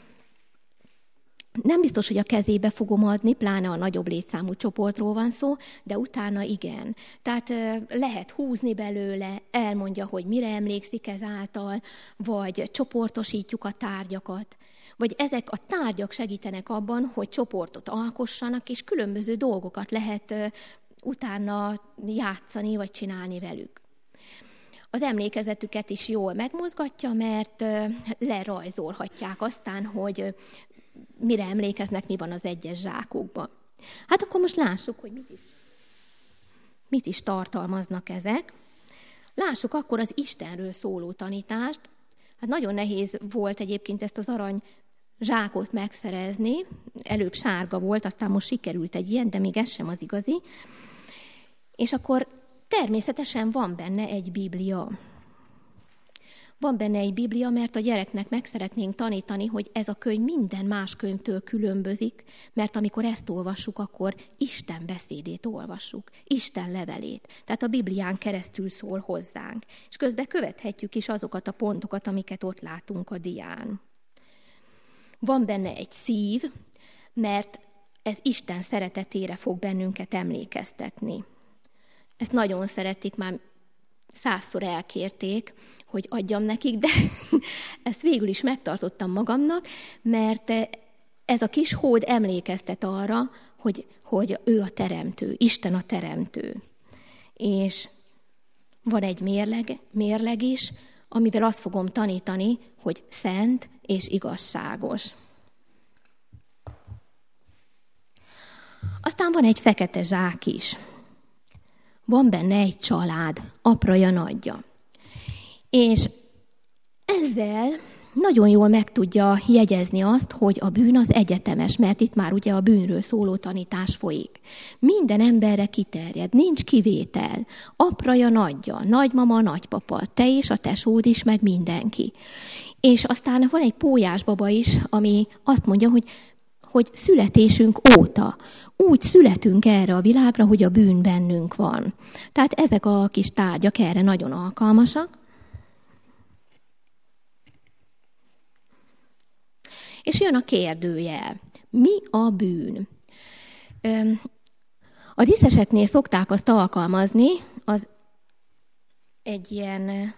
nem biztos, hogy a kezébe fogom adni, pláne a nagyobb létszámú csoportról van szó, de utána igen. Tehát lehet húzni belőle, elmondja, hogy mire emlékszik ezáltal, vagy csoportosítjuk a tárgyakat. Vagy ezek a tárgyak segítenek abban, hogy csoportot alkossanak, és különböző dolgokat lehet utána játszani, vagy csinálni velük. Az emlékezetüket is jól megmozgatja, mert lerajzolhatják aztán, hogy mire emlékeznek, mi van az egyes zsákokban. Hát akkor most lássuk, hogy mit is, mit is tartalmaznak ezek. Lássuk akkor az Istenről szóló tanítást. Hát nagyon nehéz volt egyébként ezt az arany zsákot megszerezni. Előbb sárga volt, aztán most sikerült egy ilyen, de még ez sem az igazi. És akkor természetesen van benne egy Biblia. Van benne egy Biblia, mert a gyereknek meg szeretnénk tanítani, hogy ez a könyv minden más könyvtől különbözik, mert amikor ezt olvassuk, akkor Isten beszédét olvassuk, Isten levelét. Tehát a Biblián keresztül szól hozzánk. És közben követhetjük is azokat a pontokat, amiket ott látunk a dián. Van benne egy szív, mert ez Isten szeretetére fog bennünket emlékeztetni. Ezt nagyon szeretik, már százszor elkérték, hogy adjam nekik, de ezt végül is megtartottam magamnak, mert ez a kis hód emlékeztet arra, hogy, hogy ő a teremtő, Isten a teremtő. És van egy mérleg, mérleg is, amivel azt fogom tanítani, hogy szent és igazságos. Aztán van egy fekete zsák is. Van benne egy család, apraja, nagyja. És ezzel nagyon jól meg tudja jegyezni azt, hogy a bűn az egyetemes, mert itt már ugye a bűnről szóló tanítás folyik. Minden emberre kiterjed, nincs kivétel. Apraja, nagyja, nagymama, nagypapa, te is, a tesód is, meg mindenki. És aztán van egy pólyás baba is, ami azt mondja, hogy hogy születésünk óta úgy születünk erre a világra, hogy a bűn bennünk van. Tehát ezek a kis tárgyak erre nagyon alkalmasak. És jön a kérdőjel. Mi a bűn? A díszeseknél szokták azt alkalmazni, az egy ilyen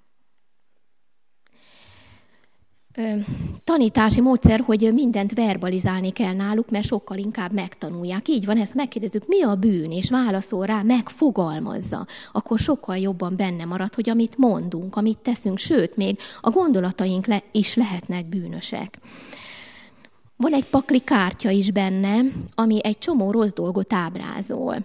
tanítási módszer, hogy mindent verbalizálni kell náluk, mert sokkal inkább megtanulják. Így van, ezt megkérdezzük, mi a bűn, és válaszol rá, megfogalmazza. Akkor sokkal jobban benne marad, hogy amit mondunk, amit teszünk, sőt, még a gondolataink le, is lehetnek bűnösek. Van egy pakli kártya is benne, ami egy csomó rossz dolgot ábrázol.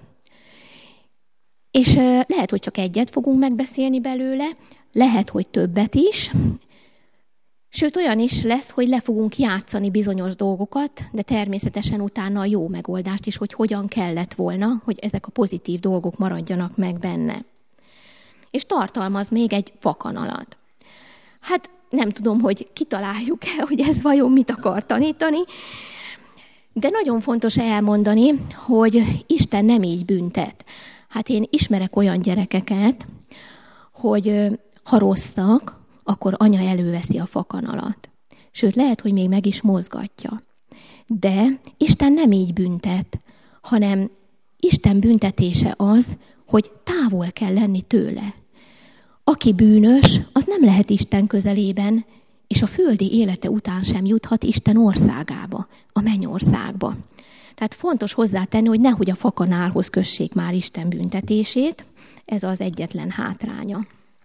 És lehet, hogy csak egyet fogunk megbeszélni belőle, lehet, hogy többet is. Sőt, olyan is lesz, hogy le fogunk játszani bizonyos dolgokat, de természetesen utána a jó megoldást is, hogy hogyan kellett volna, hogy ezek a pozitív dolgok maradjanak meg benne. És tartalmaz még egy fakanalat. Hát nem tudom, hogy kitaláljuk-e, hogy ez vajon mit akar tanítani, de nagyon fontos elmondani, hogy Isten nem így büntet. Hát én ismerek olyan gyerekeket, hogy ha rosszak, akkor anya előveszi a fakanalat. Sőt, lehet, hogy még meg is mozgatja. De Isten nem így büntet, hanem Isten büntetése az, hogy távol kell lenni tőle. Aki bűnös, az nem lehet Isten közelében, és a földi élete után sem juthat Isten országába, a mennyországba. Tehát fontos hozzátenni, hogy nehogy a fakanálhoz kössék már Isten büntetését. Ez az egyetlen hátránya.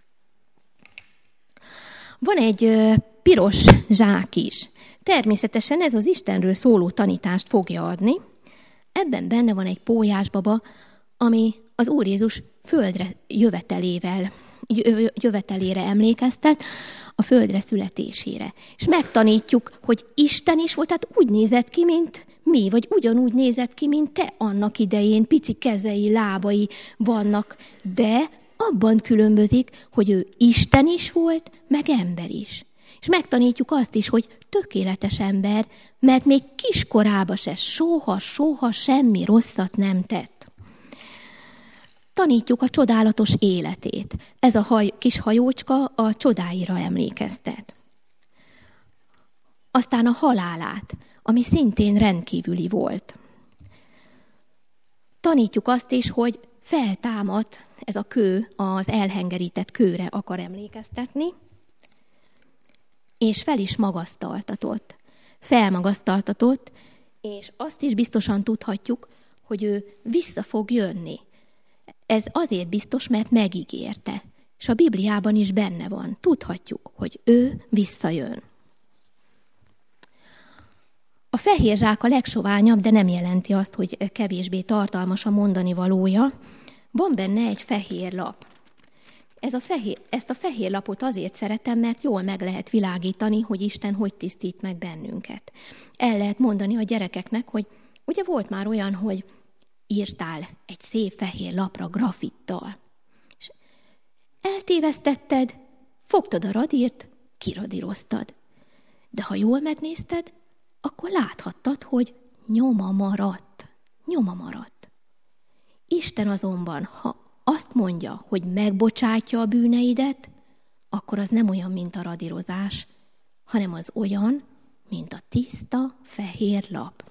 Van egy piros zsák is. Természetesen ez az Istenről szóló tanítást fogja adni. Ebben benne van egy pólyásbaba, ami az Úr Jézus földre jövetelével, jövetelére emlékeztet, a földre születésére. És megtanítjuk, hogy Isten is volt, tehát úgy nézett ki, mint mi, vagy ugyanúgy nézett ki, mint te annak idején, pici kezei, lábai vannak, de abban különbözik, hogy ő Isten is volt, meg ember is. És megtanítjuk azt is, hogy tökéletes ember, mert még kiskorában se soha, soha semmi rosszat nem tett. Tanítjuk a csodálatos életét. Ez a haj, kis hajócska a csodáira emlékeztet. Aztán a halálát, ami szintén rendkívüli volt. Tanítjuk azt is, hogy feltámadt, ez a kő az elhengerített kőre akar emlékeztetni, és fel is magasztaltatott. Felmagasztaltatott, és azt is biztosan tudhatjuk, hogy ő vissza fog jönni. Ez azért biztos, mert megígérte. És a Bibliában is benne van. Tudhatjuk, hogy ő visszajön. A fehér zsák a legsoványabb, de nem jelenti azt, hogy kevésbé tartalmas a mondani valója. Van benne egy fehér lap. Ez a fehér, ezt a fehér lapot azért szeretem, mert jól meg lehet világítani, hogy Isten hogy tisztít meg bennünket. El lehet mondani a gyerekeknek, hogy ugye volt már olyan, hogy írtál egy szép fehér lapra grafittal. És eltévesztetted, fogtad a radírt, kiradíroztad. De ha jól megnézted, akkor láthattad, hogy nyoma maradt. Nyoma maradt. Isten azonban, ha azt mondja, hogy megbocsátja a bűneidet, akkor az nem olyan, mint a radírozás, hanem az olyan, mint a tiszta, fehér lap.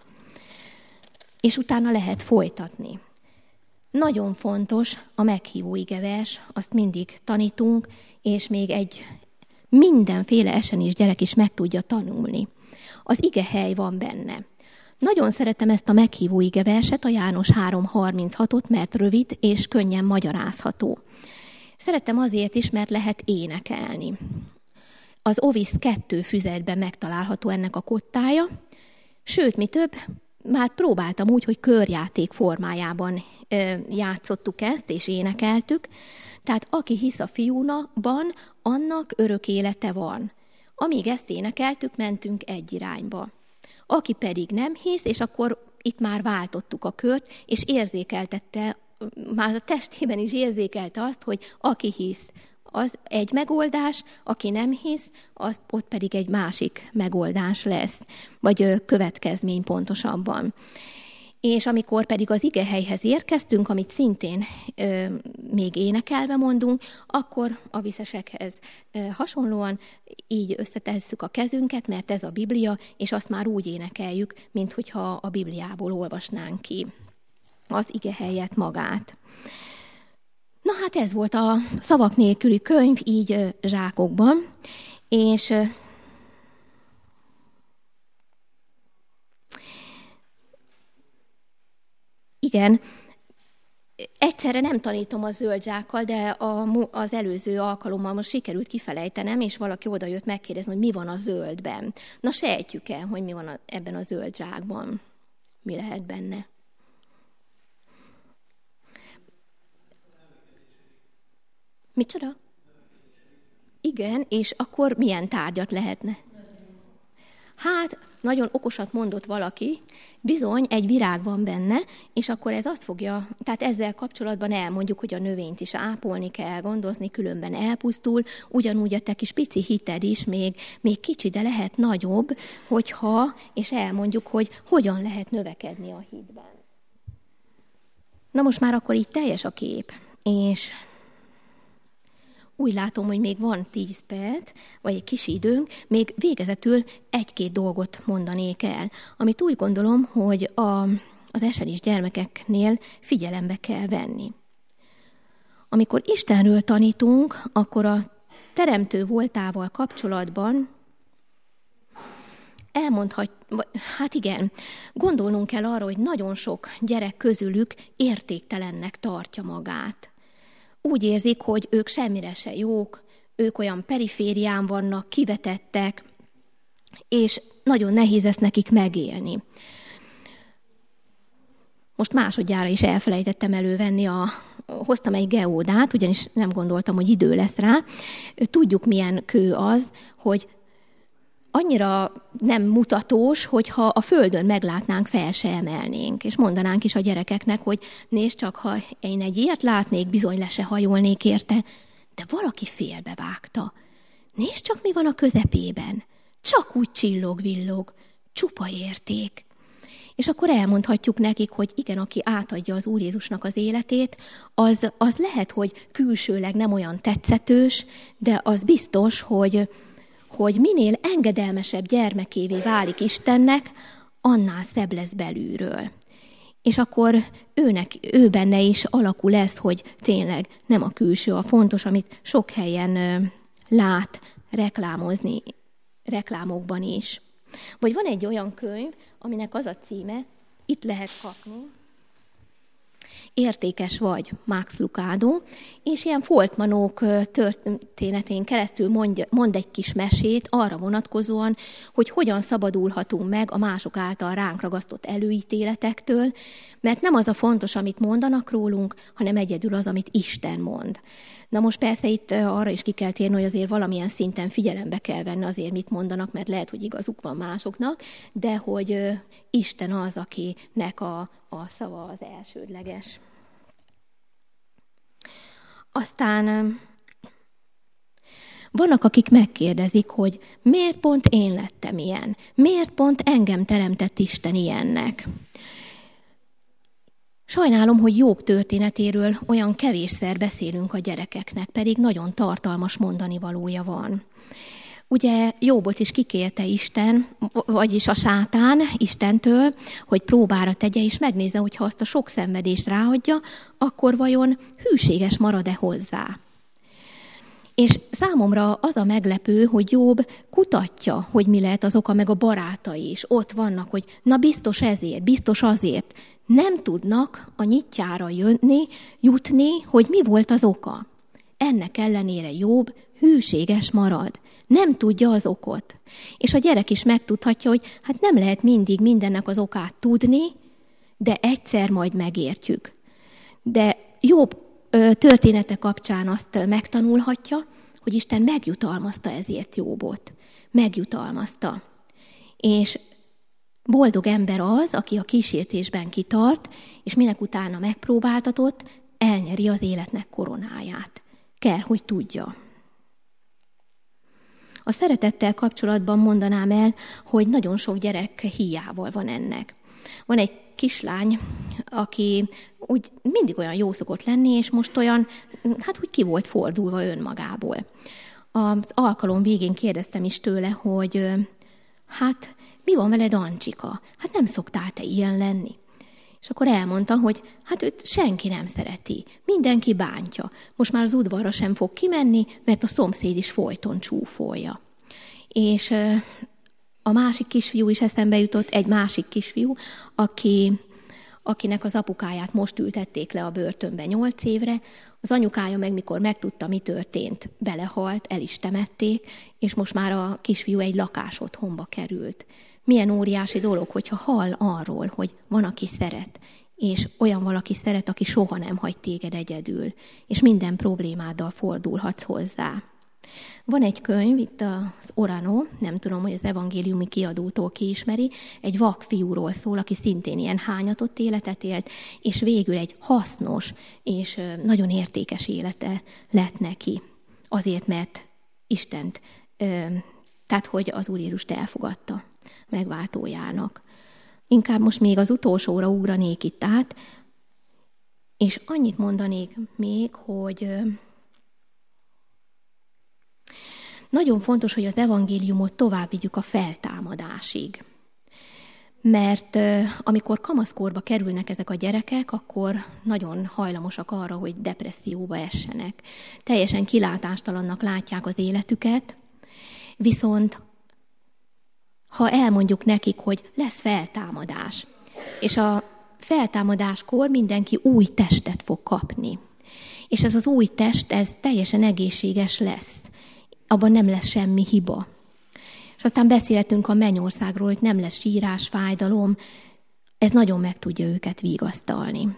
És utána lehet folytatni. Nagyon fontos a meghívó igevers, azt mindig tanítunk, és még egy mindenféle esenis gyerek is meg tudja tanulni. Az igehely van benne. Nagyon szeretem ezt a meghívó igeverset, a János három harminchatot, mert rövid és könnyen magyarázható. Szeretem azért is, mert lehet énekelni. Az Ovisz kettő füzetben megtalálható ennek a kottája, sőt, mi több, már próbáltam úgy, hogy körjáték formájában játszottuk ezt, és énekeltük. Tehát aki hisz a fiúnakban, annak örök élete van. Amíg ezt énekeltük, mentünk egy irányba. Aki pedig nem hisz, és akkor itt már váltottuk a kört, és érzékeltette, már a testében is érzékelte azt, hogy aki hisz, az egy megoldás, aki nem hisz, az ott pedig egy másik megoldás lesz, vagy következmény pontosabban. És amikor pedig az igehelyhez érkeztünk, amit szintén ö, még énekelve mondunk, akkor a viszesekhez ö, hasonlóan így összetesszük a kezünket, mert ez a Biblia, és azt már úgy énekeljük, mint hogyha a Bibliából olvasnánk ki az igehelyet magát. Na hát ez volt a szavak nélküli könyv, így ö, zsákokban, és... Ö, Igen, egyszerre nem tanítom a zöld zsákkal, de a, az előző alkalommal most sikerült kifelejtenem, és valaki odajött megkérdezni, hogy mi van a zöldben. Na sejtjük el, hogy mi van a, ebben a zöld zsákban. Mi lehet benne? Micsoda? Igen, és akkor milyen tárgyat lehetne? Hát, nagyon okosat mondott valaki, bizony egy virág van benne, és akkor ez azt fogja, tehát ezzel kapcsolatban elmondjuk, hogy a növényt is ápolni kell, gondozni, különben elpusztul, ugyanúgy a te kis pici hited is még, még kicsi, de lehet nagyobb, hogyha, és elmondjuk, hogy hogyan lehet növekedni a hitben. Na most már akkor így teljes a kép, és... Úgy látom, hogy még van tíz perc, vagy egy kis időnk, még végezetül egy-két dolgot mondanék el, amit úgy gondolom, hogy a, az esenis gyermekeknél figyelembe kell venni. Amikor Istenről tanítunk, akkor a teremtő voltával kapcsolatban elmondhat, hát igen, gondolnunk kell arra, hogy nagyon sok gyerek közülük értéktelennek tartja magát. Úgy érzik, hogy ők semmire se jók, ők olyan periférián vannak, kivetettek, és nagyon nehéz ezt nekik megélni. Most másodjára is elfelejtettem elővenni, a, hoztam egy geódát, ugyanis nem gondoltam, hogy idő lesz rá. Tudjuk, milyen kő az, hogy annyira nem mutatós, hogyha a földön meglátnánk, fel se emelnénk. És mondanánk is a gyerekeknek, hogy nézd csak, ha én egy ilyet látnék, bizony le se hajolnék érte, de valaki félbevágta. Nézd csak, mi van a közepében. Csak úgy csillog-villog, csupa érték. És akkor elmondhatjuk nekik, hogy igen, aki átadja az Úr Jézusnak az életét, az, az lehet, hogy külsőleg nem olyan tetszetős, de az biztos, hogy, hogy minél engedelmesebb gyermekévé válik Istennek, annál szebb lesz belülről. És akkor őnek, ő benne is alakul ez, hogy tényleg nem a külső a fontos, amit sok helyen lát reklámozni, reklámokban is. Vagy van egy olyan könyv, aminek az a címe, itt lehet kapni, Értékes vagy, Max Lucado, és ilyen Foltmanók történetén keresztül mond, mond egy kis mesét arra vonatkozóan, hogy hogyan szabadulhatunk meg a mások által ránk ragasztott előítéletektől, mert nem az a fontos, amit mondanak rólunk, hanem egyedül az, amit Isten mond. Na most persze itt arra is ki kell térni, hogy azért valamilyen szinten figyelembe kell venni azért, mit mondanak, mert lehet, hogy igazuk van másoknak, de hogy Isten az, akinek a, a szava az elsődleges. Aztán vannak, akik megkérdezik, hogy miért pont én lettem ilyen? Miért pont engem teremtett Isten ilyennek? Sajnálom, hogy Jobb történetéről olyan kevésszer beszélünk a gyerekeknek, pedig nagyon tartalmas mondani valója van. Ugye Jobbot is kikérte Isten, vagyis a sátán Istentől, hogy próbára tegye, és megnézze, hogy ha azt a sok szenvedést ráadja, akkor vajon hűséges marad-e hozzá. És számomra az a meglepő, hogy Jobb kutatja, hogy mi lehet az oka, meg a barátai is. Ott vannak, hogy na biztos ezért, biztos azért. Nem tudnak a nyitjára jönni, jutni, hogy mi volt az oka. Ennek ellenére Jobb hűséges marad. Nem tudja az okot. És a gyerek is megtudhatja, hogy hát nem lehet mindig mindennek az okát tudni, de egyszer majd megértjük. De Jobb története kapcsán azt megtanulhatja, hogy Isten megjutalmazta ezért Jobbot. Megjutalmazta. És boldog ember az, aki a kísértésben kitart, és minek utána megpróbáltatott, elnyeri az életnek koronáját. Kell, hogy tudja. A szeretettel kapcsolatban mondanám el, hogy nagyon sok gyerek hiával van ennek. Van egy kislány, aki úgy mindig olyan jó szokott lenni, és most olyan, hát úgy ki volt fordulva önmagából. Az alkalom végén kérdeztem is tőle, hogy hát mi van veled, Ancsika? Hát nem szoktál te ilyen lenni? És akkor elmondta, hogy hát őt senki nem szereti, mindenki bántja. Most már az udvarra sem fog kimenni, mert a szomszéd is folyton csúfolja. És a másik kisfiú is eszembe jutott, egy másik kisfiú, aki, akinek az apukáját most ültették le a börtönbe nyolc évre, az anyukája meg mikor megtudta, mi történt, belehalt, el is temették, és most már a kisfiú egy lakásotthonba került. Milyen óriási dolog, hogyha hall arról, hogy van, aki szeret, és olyan valaki szeret, aki soha nem hagy téged egyedül, és minden problémáddal fordulhatsz hozzá. Van egy könyv, itt az Orano, nem tudom, hogy az evangéliumi kiadótól kiismeri, egy vak fiúról szól, aki szintén ilyen hányatott életet élt, és végül egy hasznos és nagyon értékes élete lett neki. Azért, mert Istent, tehát hogy az Úr Jézust elfogadta megváltójának. Inkább most még az utolsóra ugranék itt át, és annyit mondanék még, hogy nagyon fontos, hogy az evangéliumot tovább vigyük a feltámadásig. Mert amikor kamaszkorba kerülnek ezek a gyerekek, akkor nagyon hajlamosak arra, hogy depresszióba essenek. Teljesen kilátástalannak látják az életüket, viszont ha elmondjuk nekik, hogy lesz feltámadás. És a feltámadáskor mindenki új testet fog kapni. És ez az új test, ez teljesen egészséges lesz. Abban nem lesz semmi hiba. És aztán beszéltünk a mennyországról, hogy nem lesz sírás, fájdalom. Ez nagyon meg tudja őket vigasztalni.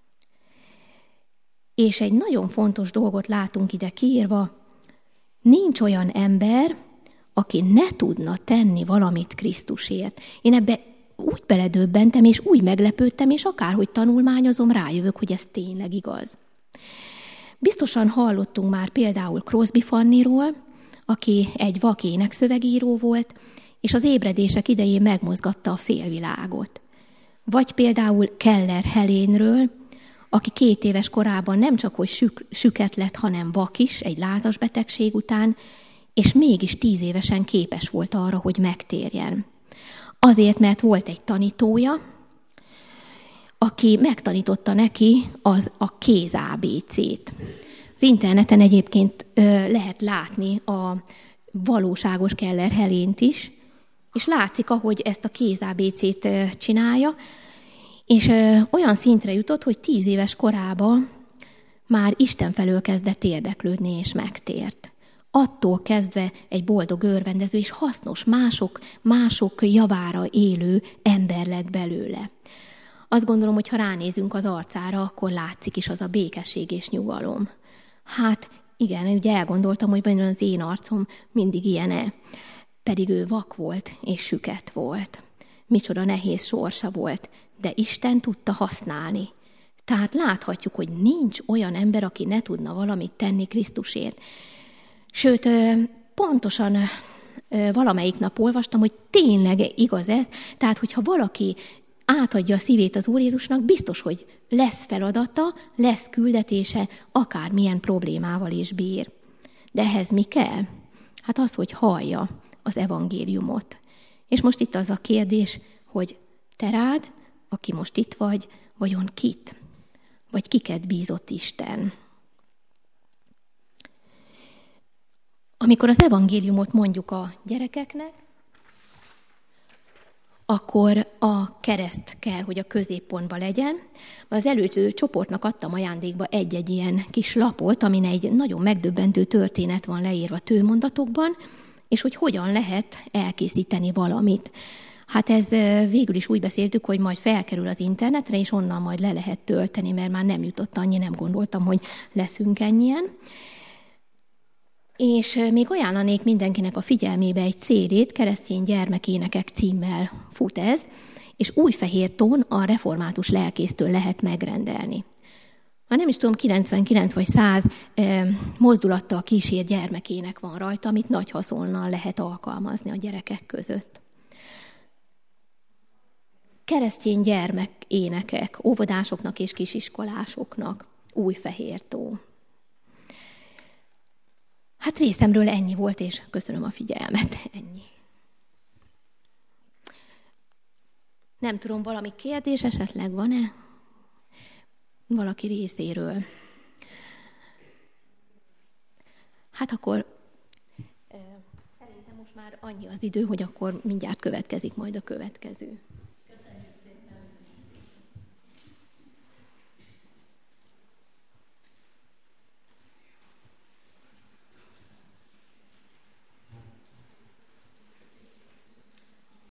És egy nagyon fontos dolgot látunk ide kiírva, nincs olyan ember, aki ne tudna tenni valamit Krisztusért. Én ebbe úgy beledöbbentem, és úgy meglepődtem, és akárhogy tanulmányozom, rájövök, hogy ez tényleg igaz. Biztosan hallottunk már például Crosby Fannyról, aki egy vak énekszövegíró volt, és az ébredések idején megmozgatta a félvilágot. Vagy például Keller Helénről, aki két éves korában nem csak hogy sük, süket lett, hanem vak is, egy lázas betegség után, és mégis tíz évesen képes volt arra, hogy megtérjen. Azért, mert volt egy tanítója, aki megtanította neki az a kéz á bé cét. Az interneten egyébként lehet látni a valóságos Keller Helént is, és látszik, ahogy ezt a kéz á bé cét csinálja, és olyan szintre jutott, hogy tíz éves korában már Isten felől kezdett érdeklődni, és megtért. Attól kezdve egy boldog örvendező és hasznos, mások, mások javára élő ember lett belőle. Azt gondolom, hogy ha ránézünk az arcára, akkor látszik is az a békesség és nyugalom. Hát igen, ugye elgondoltam, hogy vajon az én arcom mindig ilyen-e. Pedig ő vak volt és süket volt. Micsoda nehéz sorsa volt, de Isten tudta használni. Tehát láthatjuk, hogy nincs olyan ember, aki ne tudna valamit tenni Krisztusért. Sőt, pontosan valamelyik nap olvastam, hogy tényleg igaz ez. Tehát, hogyha valaki átadja a szívét az Úr Jézusnak, biztos, hogy lesz feladata, lesz küldetése, akármilyen problémával is bír. De ehhez mi kell? Hát az, hogy hallja az evangéliumot. És most itt az a kérdés, hogy te rád, aki most itt vagy, vajon kit? Vagy kiket bízott Isten? Amikor az evangéliumot mondjuk a gyerekeknek, akkor a kereszt kell, hogy a középpontban legyen. Az előző csoportnak adtam ajándékba egy-egy ilyen kis lapot, amin egy nagyon megdöbbentő történet van leírva tőmondatokban, és hogy hogyan lehet elkészíteni valamit. Hát ez végül is úgy beszéltük, hogy majd felkerül az internetre, és onnan majd le lehet tölteni, mert már nem jutott annyi, nem gondoltam, hogy leszünk ennyien. És még ajánlanék mindenkinek a figyelmébe egy cé dét, Keresztény gyermekénekek címmel fut ez, és újfehér tón a református lelkésztől lehet megrendelni. Már nem is tudom, kilencvenkilenc vagy száz eh, mozdulattal kísért gyermekének van rajta, amit nagy haszonnal lehet alkalmazni a gyerekek között. Keresztény gyermekénekek, óvodásoknak és kisiskolásoknak, újfehér tó. Hát részemről ennyi volt, és köszönöm a figyelmet. Ennyi. Nem tudom, valami kérdés esetleg van-e? Valaki részéről. Hát akkor szerintem most már annyi az idő, hogy akkor mindjárt következik majd a következő.